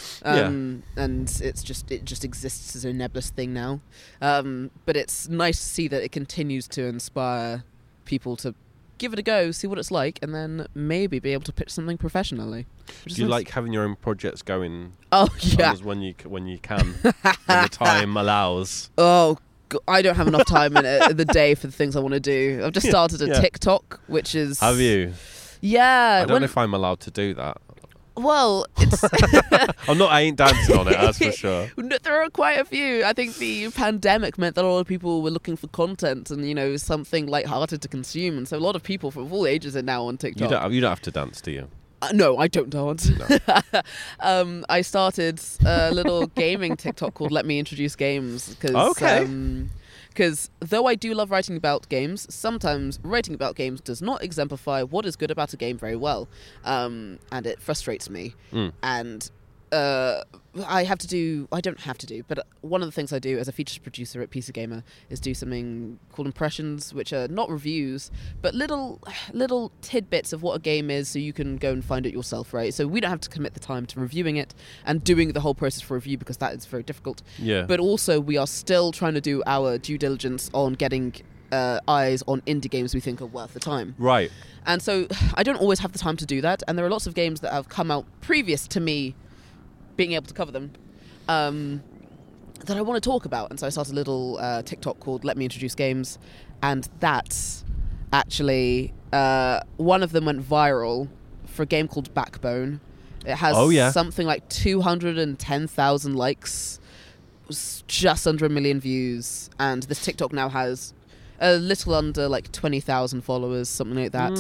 B: it just exists as a nebulous thing now. But it's nice to see that it continues to inspire people to give it a go, see what it's like, and then maybe be able to pitch something professionally.
A: Do you like having your own projects going?
B: Oh yeah,
A: when you can, when the time allows.
B: Oh, I don't have enough time in the day for the things I want to do. I've just started a TikTok, which is...
A: Have you?
B: Yeah.
A: I don't know if I'm allowed to do that.
B: Well, it's...
A: I ain't dancing on it, that's for sure.
B: There are quite a few. I think the pandemic meant that a lot of people were looking for content and, something lighthearted to consume. And so a lot of people from all ages are now on TikTok.
A: You don't have to dance, do you?
B: No, I don't dance. No. I started a little gaming TikTok called Let Me Introduce Games. Because though I do love writing about games, sometimes writing about games does not exemplify what is good about a game very well. And it frustrates me. And I don't have to do, but one of the things I do as a features producer at PC Gamer is do something called impressions, which are not reviews, but little tidbits of what a game is, so you can go and find it yourself, right? So we don't have to commit the time to reviewing it and doing the whole process for review, because that is very difficult.
A: Yeah.
B: But also we are still trying to do our due diligence on getting eyes on indie games we think are worth the time.
A: Right.
B: And so I don't always have the time to do that, and there are lots of games that have come out previous to me being able to cover them, that I want to talk about. And so I started a little TikTok called Let Me Introduce Games, and that's actually one of them went viral for a game called Backbone. It has something like 210,000 likes, just under 1 million views, and this TikTok now has a little under like 20,000 followers, something like that.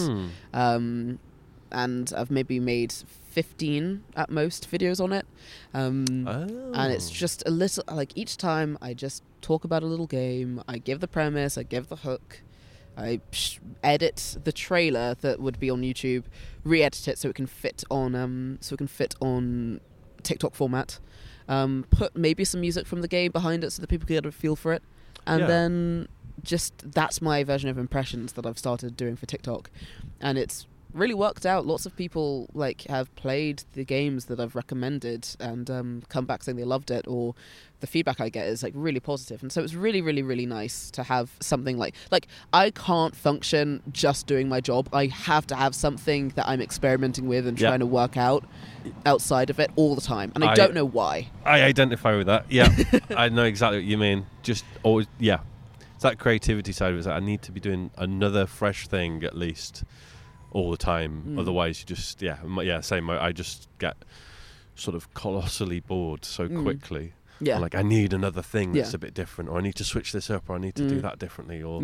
B: And I've maybe made 15 at most videos on it, and it's just a little, like, each time I just talk about a little game, I give the premise, I give the hook, I edit the trailer that would be on YouTube, re-edit it so it can fit on TikTok format, put maybe some music from the game behind it so that people get a feel for it, and then just that's my version of impressions that I've started doing for TikTok, and it's really worked out. Lots of people have played the games that I've recommended and come back saying they loved it, or the feedback I get is really positive. And so it's really, really, really nice to have something like I can't function just doing my job. I have to have something that I'm experimenting with and trying to work out outside of it all the time, and I don't know why. I
A: identify with that. Yeah. I know exactly what you mean. Just always, it's that creativity side of it. I need to be doing another fresh thing at least all the time, otherwise you just same. I just get sort of colossally bored so quickly. I'm like, I need another thing that's a bit different, or I need to switch this up, or I need to do that differently, or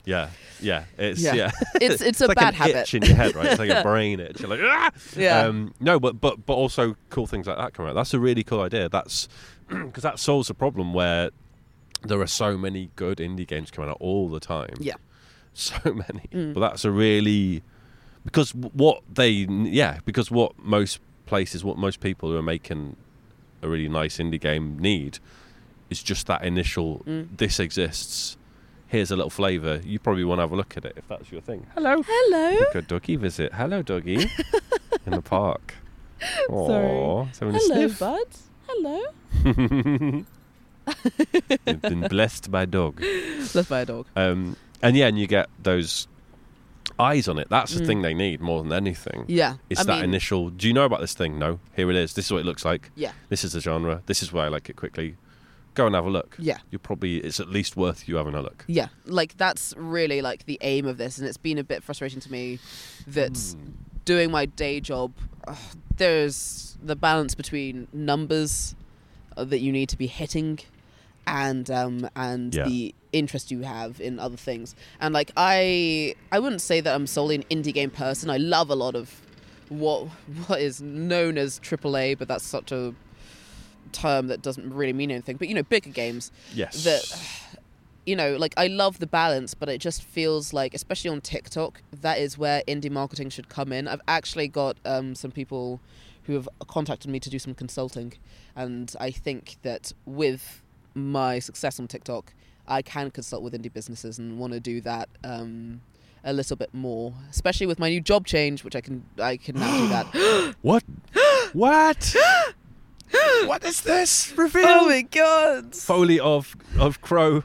B: it's a
A: like
B: bad
A: an
B: habit
A: itch in your head, right? It's like a brain itch. You're like, no, but also cool things like that come out. That's a really cool idea. That's because that solves a problem where there are so many good indie games coming out all the time.
B: Yeah.
A: So many. But that's a really... Because what most places, what most people who are making a really nice indie game need is just that initial, this exists, here's a little flavour. You probably want to have a look at it if that's your thing. Hello. Good doggy visit. Hello, doggy. In the park. Aww.
B: Sorry. Hello, bud. Hello.
A: You've been blessed by dog.
B: Blessed by a dog.
A: And you get those eyes on it. That's the thing they need more than anything.
B: Yeah.
A: It's initial, do you know about this thing? No. Here it is. This is what it looks like.
B: Yeah.
A: This is the genre. This is why I like it quickly. Go and have a look.
B: Yeah.
A: It's at least worth you having a look.
B: Yeah. Like, that's really, like, the aim of this. And it's been a bit frustrating to me that doing my day job, there's the balance between numbers that you need to be hitting and the interest you have in other things. And like I wouldn't say that I'm solely an indie game person. I love a lot of what is known as AAA, but that's such a term that doesn't really mean anything. But bigger games.
A: Yes.
B: That like I love the balance, but it just feels like, especially on TikTok, that is where indie marketing should come in. I've actually got some people who have contacted me to do some consulting, and I think that with my success on TikTok, I can consult with indie businesses and want to do that a little bit more, especially with my new job change, which I can now do that.
A: What? What? What is this? Reveal.
B: Oh my god!
A: Foley of Crow.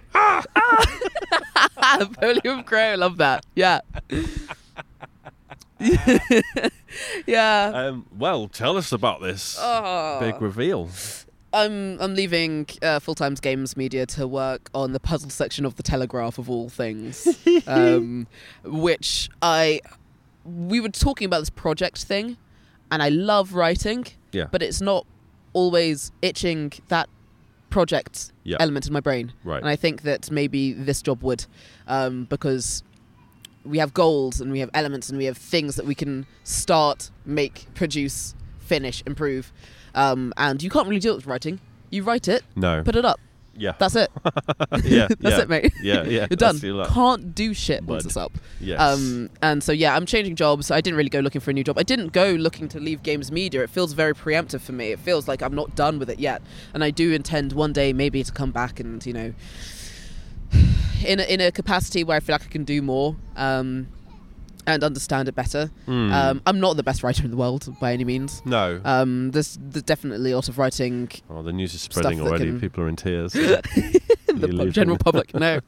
B: Foley of Crow. Love that. Yeah. Yeah.
A: Well, tell us about this big reveal.
B: I'm leaving Full-Time Games Media to work on the puzzle section of The Telegraph, of all things, which we were talking about this project thing, and I love writing, but it's not always itching that project element in my brain.
A: Right.
B: And I think that maybe this job would, because we have goals and we have elements and we have things that we can start, make, produce, finish, improve. And you can't really do it with writing. You write it, put it up.
A: Yeah.
B: That's it. That's it, mate.
A: Yeah.
B: You're done. Can't do shit once it's up.
A: Yes.
B: And so, I'm changing jobs. I didn't really go looking for a new job. I didn't go looking to leave games media. It feels very preemptive for me. It feels like I'm not done with it yet. And I do intend one day maybe to come back and, in a capacity where I feel like I can do more. And understand it better. I'm not the best writer in the world by any means.
A: No.
B: There's definitely a lot of writing.
A: Oh, the news is spreading already. People are in tears.
B: The general public, no.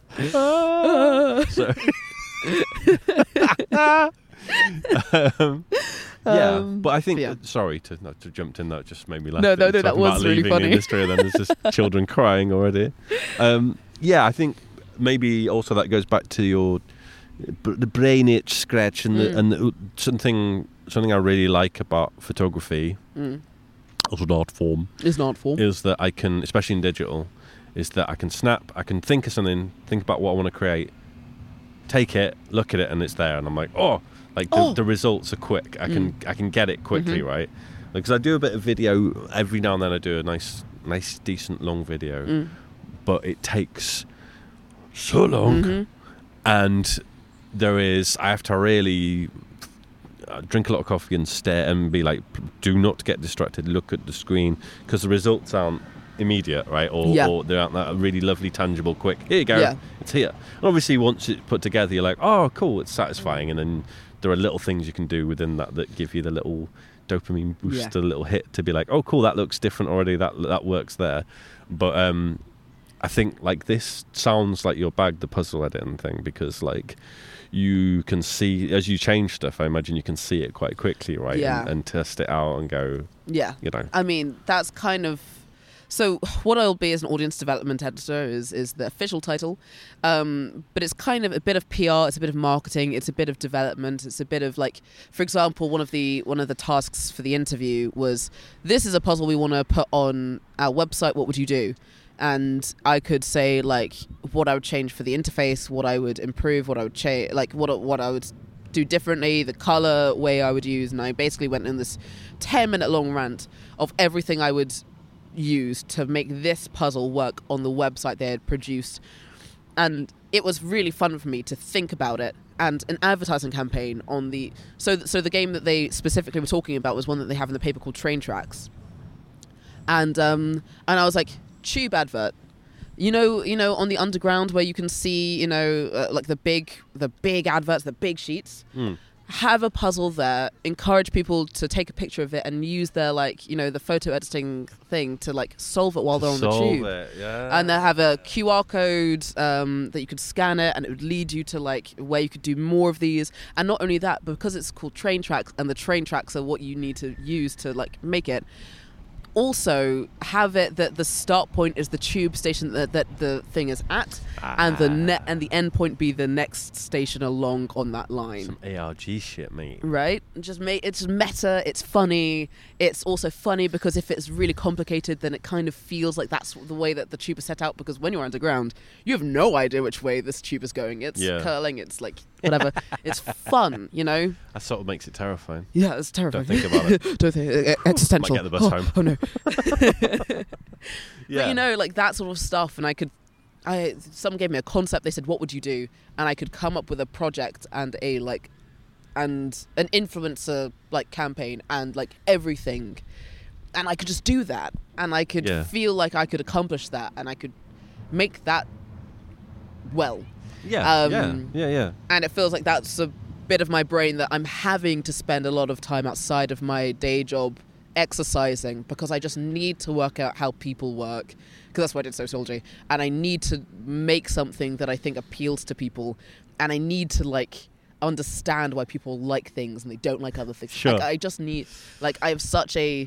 A: But I think. Sorry to jump in. That just made me laugh.
B: No, that was really funny.
A: The industry, and then there's just children crying already. I think maybe also that goes back to your. The brain itch scratch and something I really like about photography as an art form is that I can, especially in digital, is that I can think of something, think about what I want to create, take it, look at it, and it's there, and I'm like, the results are quick. I can get it quickly, right? Because I do a bit of video every now and then. I do a nice decent long video, but it takes so long, and I have to really drink a lot of coffee and stare and be like, do not get distracted, look at the screen, because the results aren't immediate, right? Or they aren't that really lovely, tangible, quick, here you go, it's here. And obviously once it's put together, you're like, oh cool, it's satisfying, and then there are little things you can do within that give you the little dopamine boost, a little hit to be like, oh cool, that looks different already, that works there. But I think like this sounds like your bag, the puzzle editing thing, because like you can see as you change stuff, I imagine you can see it quite quickly, right? And test it out and go, I mean, that's kind of, so what I'll be as an audience development editor is the official title, but it's kind of a bit of PR, it's a bit of marketing, it's a bit of development, it's a bit of like, for example, one of the tasks for the interview was, this is a puzzle we want to put on our website, what would you do? And I could say like what I would change for the interface, what I would improve, what I would change, like what I would do differently, the color way I would use, and I basically went in this 10-minute long rant of everything I would
B: used to make this puzzle work on the website they had produced. And it was really fun for me to think about it. And an advertising campaign on the... So the game that they specifically were talking about was one that they have in the paper called Train Tracks. And I was like, tube advert. You know, on the underground where you can see, like the big adverts, the big sheets. Have a puzzle there. Encourage people to take a picture of it and use their the photo editing thing to solve it while they're on the tube.
A: Yeah.
B: And they have a QR code that you could scan it, and it would lead you to where you could do more of these. And not only that, but because it's called Train Tracks, and the train tracks are what you need to use to make it. Also, have it that the start point is the tube station that the thing is at, and the end point be the next station along on that line.
A: Some ARG shit, mate.
B: Right? It's meta. It's funny. It's also funny because if it's really complicated, then it kind of feels like that's the way that the tube is set out. Because when you're underground, you have no idea which way this tube is going. It's curling. It's whatever. It's fun,
A: That sort of makes it terrifying.
B: Yeah, it's terrifying.
A: Don't think about it.
B: Don't think existential.
A: Might get the bus home.
B: Oh no.
A: Yeah.
B: But that sort of stuff, and someone gave me a concept. They said, "What would you do?" And I could come up with a project and and an influencer campaign and everything, and I could just do that, and I could feel like I could accomplish that, and I could make that well.
A: Yeah.
B: Yeah. And it feels like that's a bit of my brain that I'm having to spend a lot of time outside of my day job exercising, because I just need to work out how people work, because that's why I did sociology, and I need to make something that I think appeals to people, and I need to understand why people like things and they don't like other things.
A: Sure.
B: I just need I have such a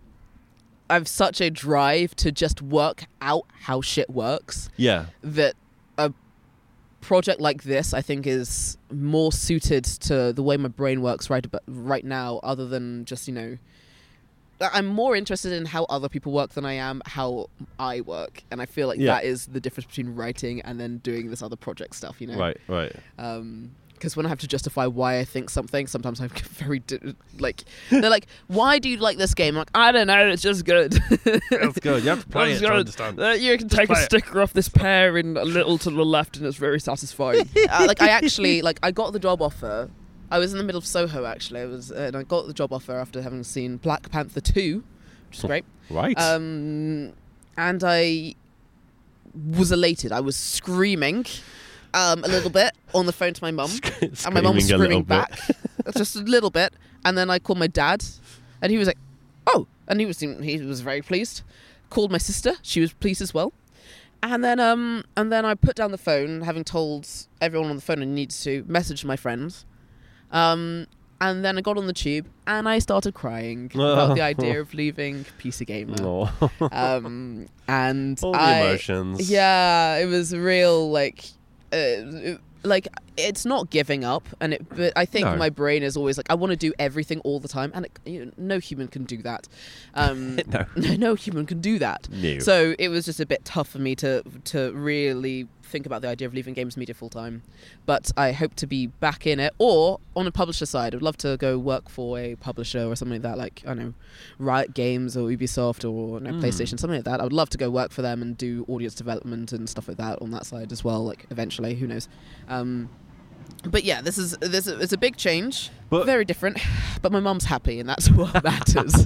B: drive to just work out how shit works.
A: Yeah.
B: That a project like this, I think, is more suited to the way my brain works right now, other than just, I'm more interested in how other people work than I am how I work. And I feel like that is the difference between writing and then doing this other project stuff,
A: Right.
B: Because when I have to justify why I think something, sometimes I'm very they're like, "Why do you like this game?" I'm like, "I don't know, it's just good."
A: It's good. You have to play it to understand.
B: You can take a sticker off this pear and a little to the left, and it's very satisfying. I got the job offer. I was in the middle of Soho, actually. And I got the job offer after having seen Black Panther 2, which is great.
A: Right.
B: And I was elated. I was screaming a little bit on the phone to my mum. And my mum was screaming back. Just a little bit. And then I called my dad. And he was like, "Oh." And he was very pleased. Called my sister. She was pleased as well. And then I put down the phone, having told everyone on the phone I needed to message my friends. And then I got on the tube and I started crying about the idea of leaving PC Gamer. And
A: all the emotions.
B: Yeah, it was real it's not giving up, but I think my brain is always I want to do everything all the time, and no human can do that. No human can do that.
A: No.
B: So it was just a bit tough for me to really think about the idea of leaving games media full time. But I hope to be back in it, or on a publisher side. I'd love to go work for a publisher or something like that, I don't know, Riot Games or Ubisoft or PlayStation, something like that. I would love to go work for them and do audience development and stuff like that on that side as well. Eventually, who knows? But yeah, it's a big change,
A: but
B: very different. But my mum's happy, and that's what matters.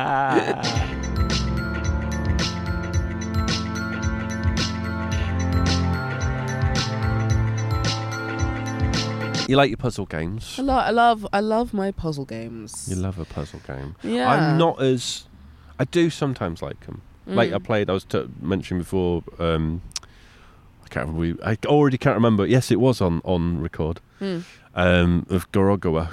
A: You like your puzzle games?
B: I love my puzzle games.
A: You love a puzzle game.
B: Yeah.
A: I'm not as... I do sometimes like them. I played, I was mentioning before, I can't remember. I already can't remember. Yes, it was on record. Of Gorogoa.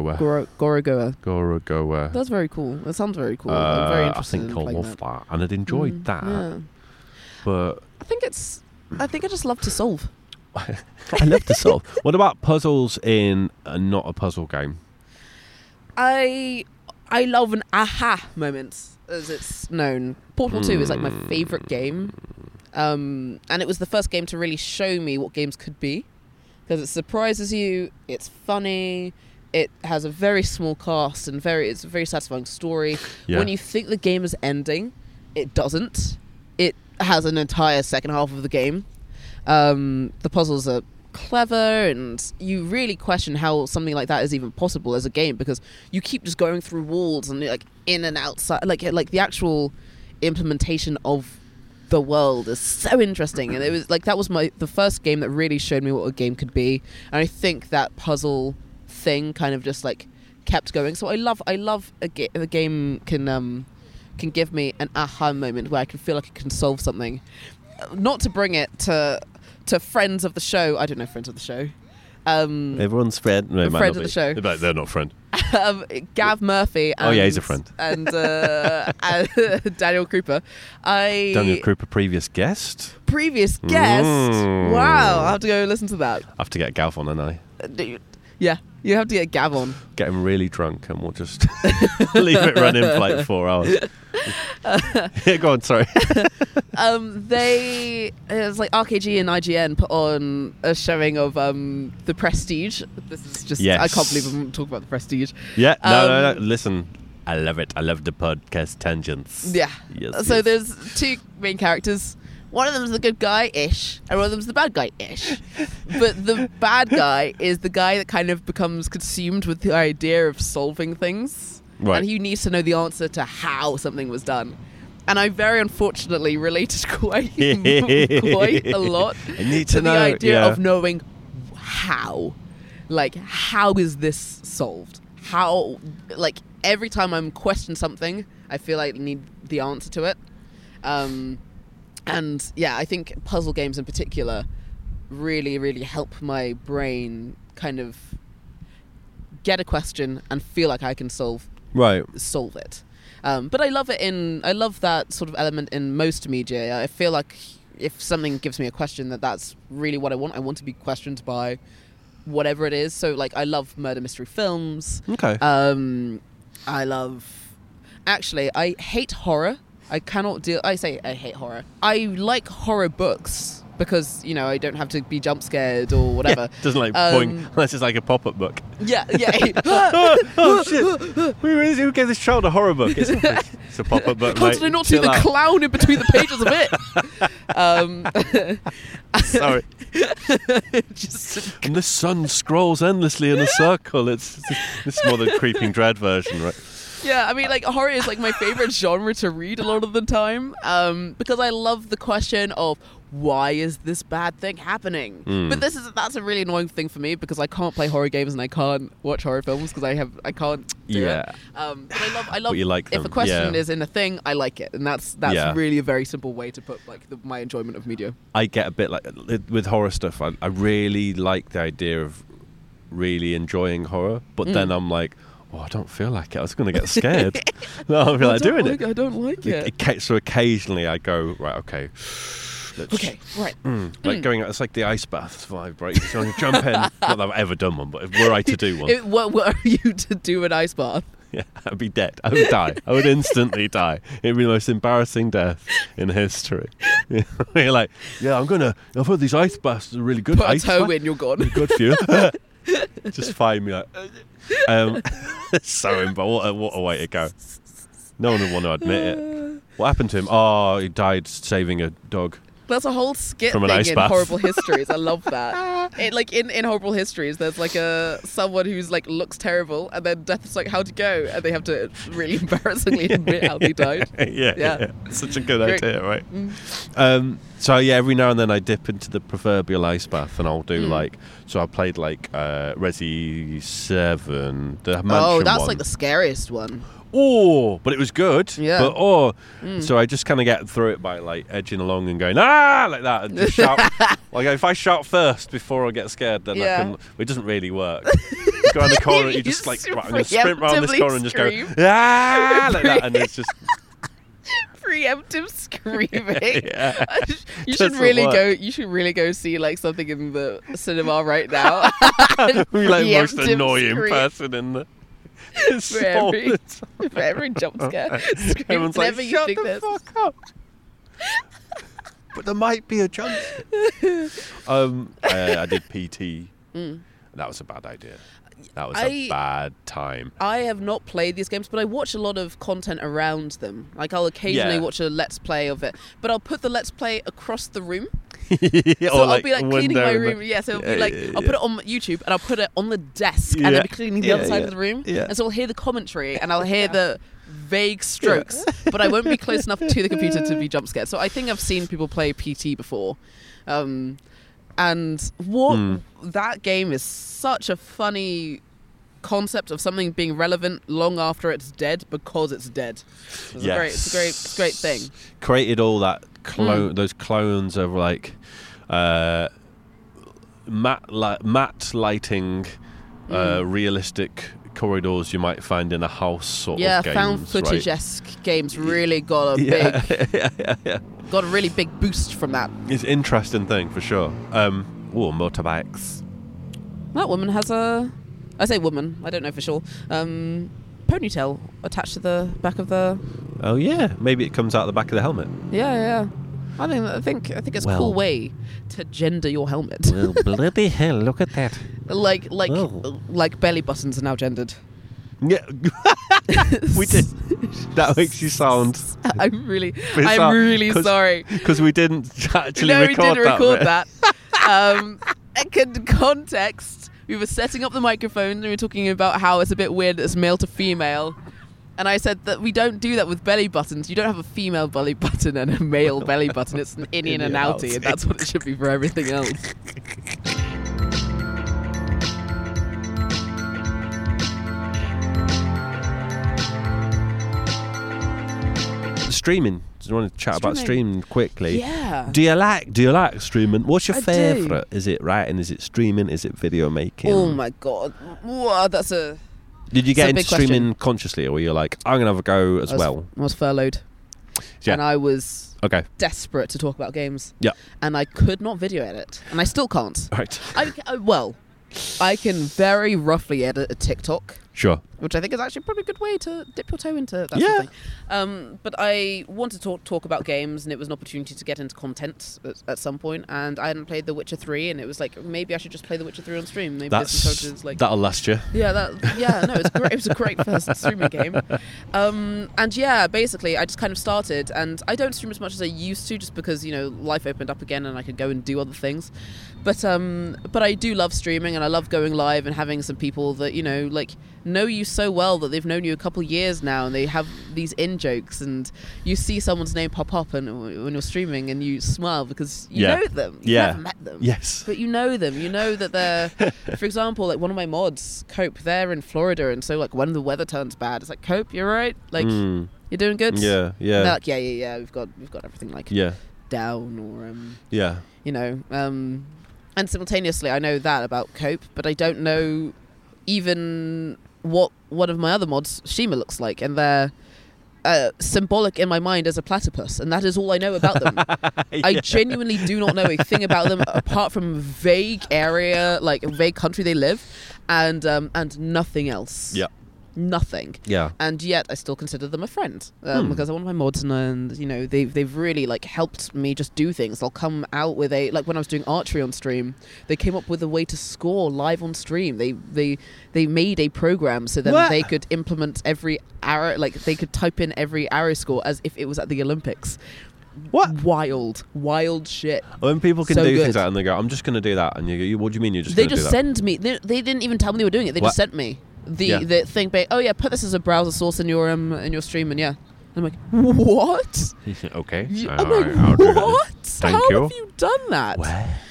B: That's very cool. That sounds very cool. I'm very interested in playing
A: that. And I'd enjoyed that.
B: Yeah.
A: But
B: I think I just love to solve.
A: I love to solve. What about puzzles in not a puzzle game?
B: I love an aha moment, as it's known. Portal 2 is my favourite game. And it was the first game to really show me what games could be. Because it surprises you, it's funny, it has a very small cast, and it's a very satisfying story.
A: Yeah.
B: When you think the game is ending, it doesn't. It has an entire second half of the game. The puzzles are clever, and you really question how something like that is even possible as a game, because you keep just going through walls and like in and outside, like the actual implementation of the world is so interesting. And it was like, that was the first game that really showed me what a game could be, and I think that puzzle thing kind of just like kept going. So I love a game can give me an aha moment where I can feel like I can solve something. Not to bring it to friends of the show. I don't know friends of the show.
A: Everyone's friend. No,
B: friend of the show.
A: They're not friend.
B: Gav Murphy. And,
A: he's a friend.
B: And Daniel Krupa.
A: Daniel Krupa, previous guest.
B: Wow, I'll have to go listen to that.
A: I have to get Gav on, and I.
B: Yeah, you have to get Gav on.
A: Get him really drunk, and we'll just leave it running for like 4 hours. Yeah, go on, sorry.
B: It was like RKG and IGN put on a showing of The Prestige. This is just,
A: yes.
B: I can't believe I'm talking about The Prestige.
A: Yeah, no. Listen, I love it. I love the podcast tangents.
B: Yeah.
A: Yes,
B: so
A: yes.
B: there's two main characters. One of them's the good guy-ish, and one of them's the bad guy-ish. But the bad guy is the guy that kind of becomes consumed with the idea of solving things.
A: Right.
B: And he needs to know the answer to how something was done. And I very unfortunately related quite a lot
A: I need
B: to
A: to
B: the
A: know,
B: idea
A: yeah.
B: of knowing how. Like, how is this solved? How, like, every time I'm questioning something, I feel like I need the answer to it. And yeah, I think puzzle games in particular really, really help my brain kind of get a question and feel like I can solve it. But I love that sort of element in most media. I feel like if something gives me a question, that's really what I want. I want to be questioned by whatever it is. So like, I love murder mystery films.
A: Okay.
B: I hate horror. I hate horror. I like horror books because, you know, I don't have to be jump scared or whatever.
A: Yeah, doesn't like boing, unless it's like a pop-up book.
B: Yeah.
A: Oh shit! Who gave this child a horror book? It's a pop-up book.
B: How did I not see the clown in between the pages of it?
A: Sorry. And the sun scrolls endlessly in a circle. This is more the Creeping Dread version, right?
B: Yeah, I mean, like, horror is like my favorite genre to read a lot of the time, because I love the question of why is this bad thing happening? But that's a really annoying thing for me, because I can't play horror games and I can't watch horror films because I can't do it. But I love
A: But you like them.
B: If a question is in a thing, I like it, and that's
A: Yeah.
B: really a very simple way to put like my enjoyment of media.
A: I get a bit like with horror stuff. I really like the idea of really enjoying horror, but then I'm like, oh, I don't feel like it. I was going to get scared. No, I feel like doing it.
B: I don't like it.
A: So occasionally I go, right, okay. Like going out, it's like the ice bath vibe, right? So you jump in. Not that I've ever done one, but were I to do one.
B: What were you to do an ice bath?
A: Yeah, I'd be dead. I would die. I would instantly die. It'd be the most embarrassing death in history. You're like, yeah, I've heard these ice baths are really good.
B: Put a
A: ice
B: toe
A: bath?
B: in, you're gone.
A: Good for you. Just find me like, so embarrassing. What a way to go. No one would want to admit it. What happened to him? Oh, he died saving a dog.
B: That's a whole skit
A: From an
B: thing
A: ice
B: in
A: bath.
B: Horrible Histories. I love that. In Horrible Histories, there's like someone who's like looks terrible, and then death is like, how'd you go? And they have to really embarrassingly admit how they died.
A: Yeah. Such a good idea, right? So yeah, every now and then I dip into the proverbial ice bath, and I'll do so I played like Resi 7, the mansion
B: Oh, that's
A: one.
B: like the scariest one.
A: Oh, but it was good.
B: Yeah.
A: But so I just kind of get through it by like edging along and going like that, and just shout. Like if I shout first before I get scared, then I can. It doesn't really work. You go around the corner, you just like I'm gonna sprint round this corner and just go like that, and it's just
B: preemptive screaming.
A: Yeah.
B: You should really go see like something in the cinema right now.
A: Be like the most
B: Preemptive
A: annoying
B: scream.
A: person in the.
B: For every jump scare. Scream
A: Everyone's like,
B: whenever you
A: shut
B: think
A: the
B: this.
A: fuck up. But there might be a jump scare. I did PT That was a bad idea. That was a bad time.
B: I have not played these games, but I watch a lot of content around them. Like, I'll occasionally watch a Let's Play of it, but I'll put the Let's Play across the room. So I'll be like cleaning my room. Yeah, so it'll be like, I'll put it on YouTube and I'll put it on the desk and I'll be cleaning the other side of the room.
A: Yeah.
B: And so I'll hear the commentary and I'll hear the vague strokes, but I won't be close enough to the computer to be jump scared. So I think I've seen people play PT before. And that game is such a funny concept of something being relevant long after it's dead because it's dead. It's a great thing.
A: Created all that those clones of like matte lighting, realistic corridors you might find in a house sort of games.
B: Found footage-esque games really got a big got a really big boost from that.
A: It's an interesting thing for sure. Motorbikes.
B: That woman has I say woman, I don't know for sure, ponytail attached to the back of the...
A: Oh yeah, maybe it comes out the back of the helmet.
B: Yeah. I think it's a cool way to gender your helmet.
A: Well, bloody hell, look at that.
B: Like belly buttons are now gendered.
A: Yeah. We did. That makes you sound...
B: I'm really sorry.
A: Because we didn't actually
B: record that.
A: No, we did record
B: that. Context, we were setting up the microphone and we were talking about how it's a bit weird that it's male to female. And I said that we don't do that with belly buttons. You don't have a female belly button and a male belly button. It's an innie and an outie, and that's what it should be for everything else.
A: Streaming. Do you want to chat about streaming quickly?
B: Yeah.
A: Do you like streaming? What's your favourite? Is it writing? Is it streaming? Is it video making?
B: Oh my god. Wow, that's a...
A: Did you get into streaming
B: question.
A: Consciously, or were you like, I'm going to have a go as well?
B: I was furloughed.
A: Yeah.
B: And I was desperate to talk about games.
A: Yeah.
B: And I could not video edit. And I still can't.
A: Right.
B: I can very roughly edit a TikTok.
A: Sure.
B: Which I think is actually probably a good way to dip your toe into that sort of thing. But I wanted to talk about games, and it was an opportunity to get into content at some point. And I hadn't played The Witcher 3, and it was like, maybe I should just play The Witcher 3 on stream. Maybe this encourages like...
A: That'll last you.
B: It's great. It was a great first streaming game. Basically I just kind of started, and I don't stream as much as I used to just because, life opened up again and I could go and do other things. But I do love streaming, and I love going live and having some people that, know you so well that they've known you a couple of years now, and they have these in-jokes, and you see someone's name pop up and when you're streaming and you smile because you know them. You've never met them.
A: Yes.
B: But you know them. You know that they're, for example, like one of my mods, Cope, they're in Florida, and so like when the weather turns bad, it's like, Cope, you're right? Like, you're doing good?
A: Yeah.
B: And they're like, yeah, we've got everything like down or and simultaneously I know that about Cope, but I don't know even what one of my other mods, Shima, looks like, and they're symbolic in my mind as a platypus, and that is all I know about them. I genuinely do not know a thing about them apart from vague area, like a vague country they live, and nothing else.
A: Yeah.
B: Nothing.
A: Yeah.
B: And yet I still consider them a friend because they're one of my mods, and they've really like helped me just do things. They'll come out with when I was doing archery on stream, they came up with a way to score live on stream. They made a program so that they could implement every arrow, like they could type in every arrow score as if it was at the Olympics.
A: What?
B: Wild shit.
A: When people can do things like that and they go, I'm just going to do that, and you go, what do you mean you're just going to do that?
B: They just send me. They didn't even tell me they were doing it. They just sent me the thing. Put this as a browser source in your stream, and I'm like, what?
A: Okay.
B: I'm like, what? How
A: you.
B: have you done that?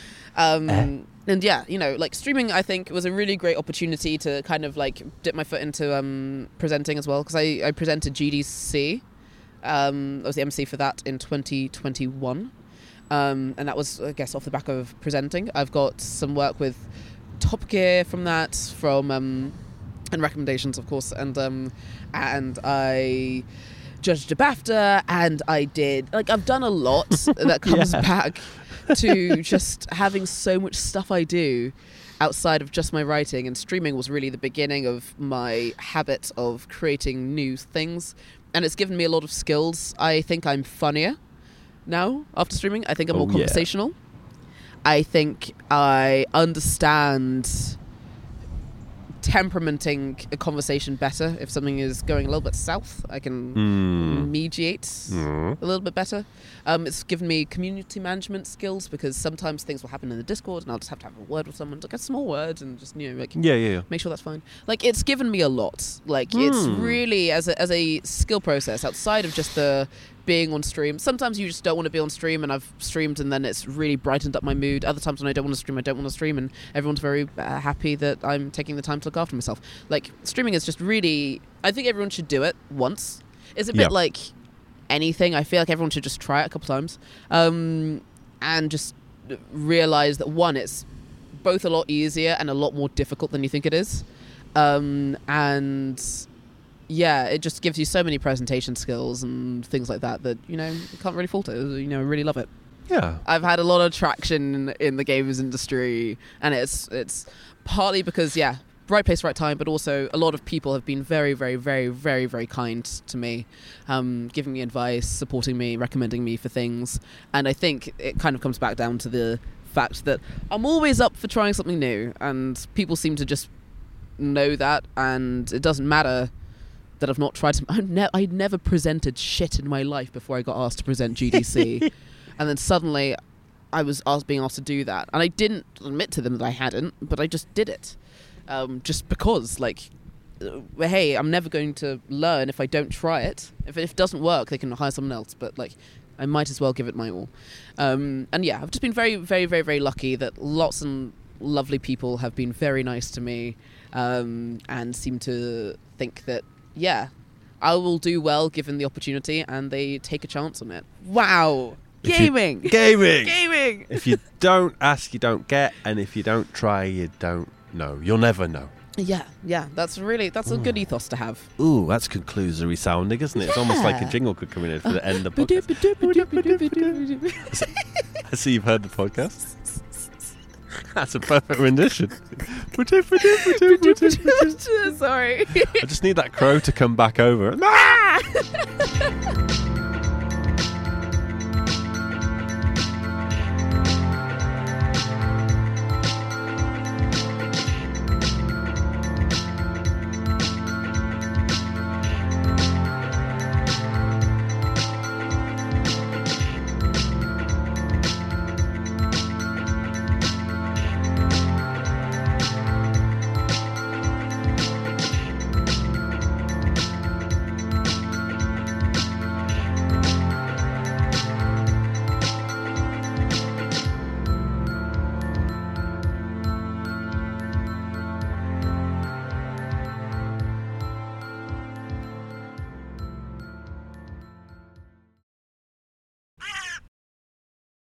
B: And like streaming, I think was a really great opportunity to kind of like dip my foot into presenting as well, because I presented GDC. I was the MC for that in 2021, and that was, I guess, off the back of presenting. I've got some work with Top Gear from that, and recommendations, of course, and I judged a BAFTA, and I did, like, I've done a lot that comes back to just having so much stuff I do outside of just my writing, and streaming was really the beginning of my habit of creating new things, and it's given me a lot of skills. I think I'm funnier now after streaming. I think I'm more conversational. I think I understand temperamenting a conversation better. If something is going a little bit south, I can mediate a little bit better. It's given me community management skills, because sometimes things will happen in the Discord and I'll just have to have a word with someone, like a small word, and just, like, make sure that's fine. Like, it's given me a lot. Like, it's really, as a skill process, outside of just the being on stream. Sometimes you just don't want to be on stream, and I've streamed and then it's really brightened up my mood. Other times when I don't want to stream, I don't want to stream, and everyone's very happy that I'm taking the time to look after myself. Like, streaming is just really, I think everyone should do it once. It's a bit like anything. I feel like everyone should just try it a couple times, and just realize that, one, it's both a lot easier and a lot more difficult than you think it is, and it just gives you so many presentation skills and things like that you can't really fault it. I really love it.
A: Yeah,
B: I've had a lot of traction in the games industry, and it's partly because right place, right time, but also a lot of people have been very, very, very, very, very kind to me, giving me advice, supporting me, recommending me for things. And I think it kind of comes back down to the fact that I'm always up for trying something new, and people seem to just know that, and it doesn't matter that I've not tried to... I'd never presented shit in my life before I got asked to present GDC. And then suddenly I was being asked to do that. And I didn't admit to them that I hadn't, but I just did it. Just because, hey, I'm never going to learn if I don't try it. If it doesn't work, they can hire someone else. But, I might as well give it my all. I've just been very, very, very, very lucky that lots and lovely people have been very nice to me, and seem to think that, I will do well given the opportunity, and they take a chance on it. Wow. Gaming.
A: If you don't ask, you don't get, and if you don't try, you don't know. You'll never know.
B: Yeah. That's a good ethos to have.
A: Ooh, that's conclusory sounding, isn't it? It's almost like a jingle could come in for the end of the podcast. I see you've heard the podcast. That's a perfect rendition.
B: Sorry.
A: I just need that crow to come back over.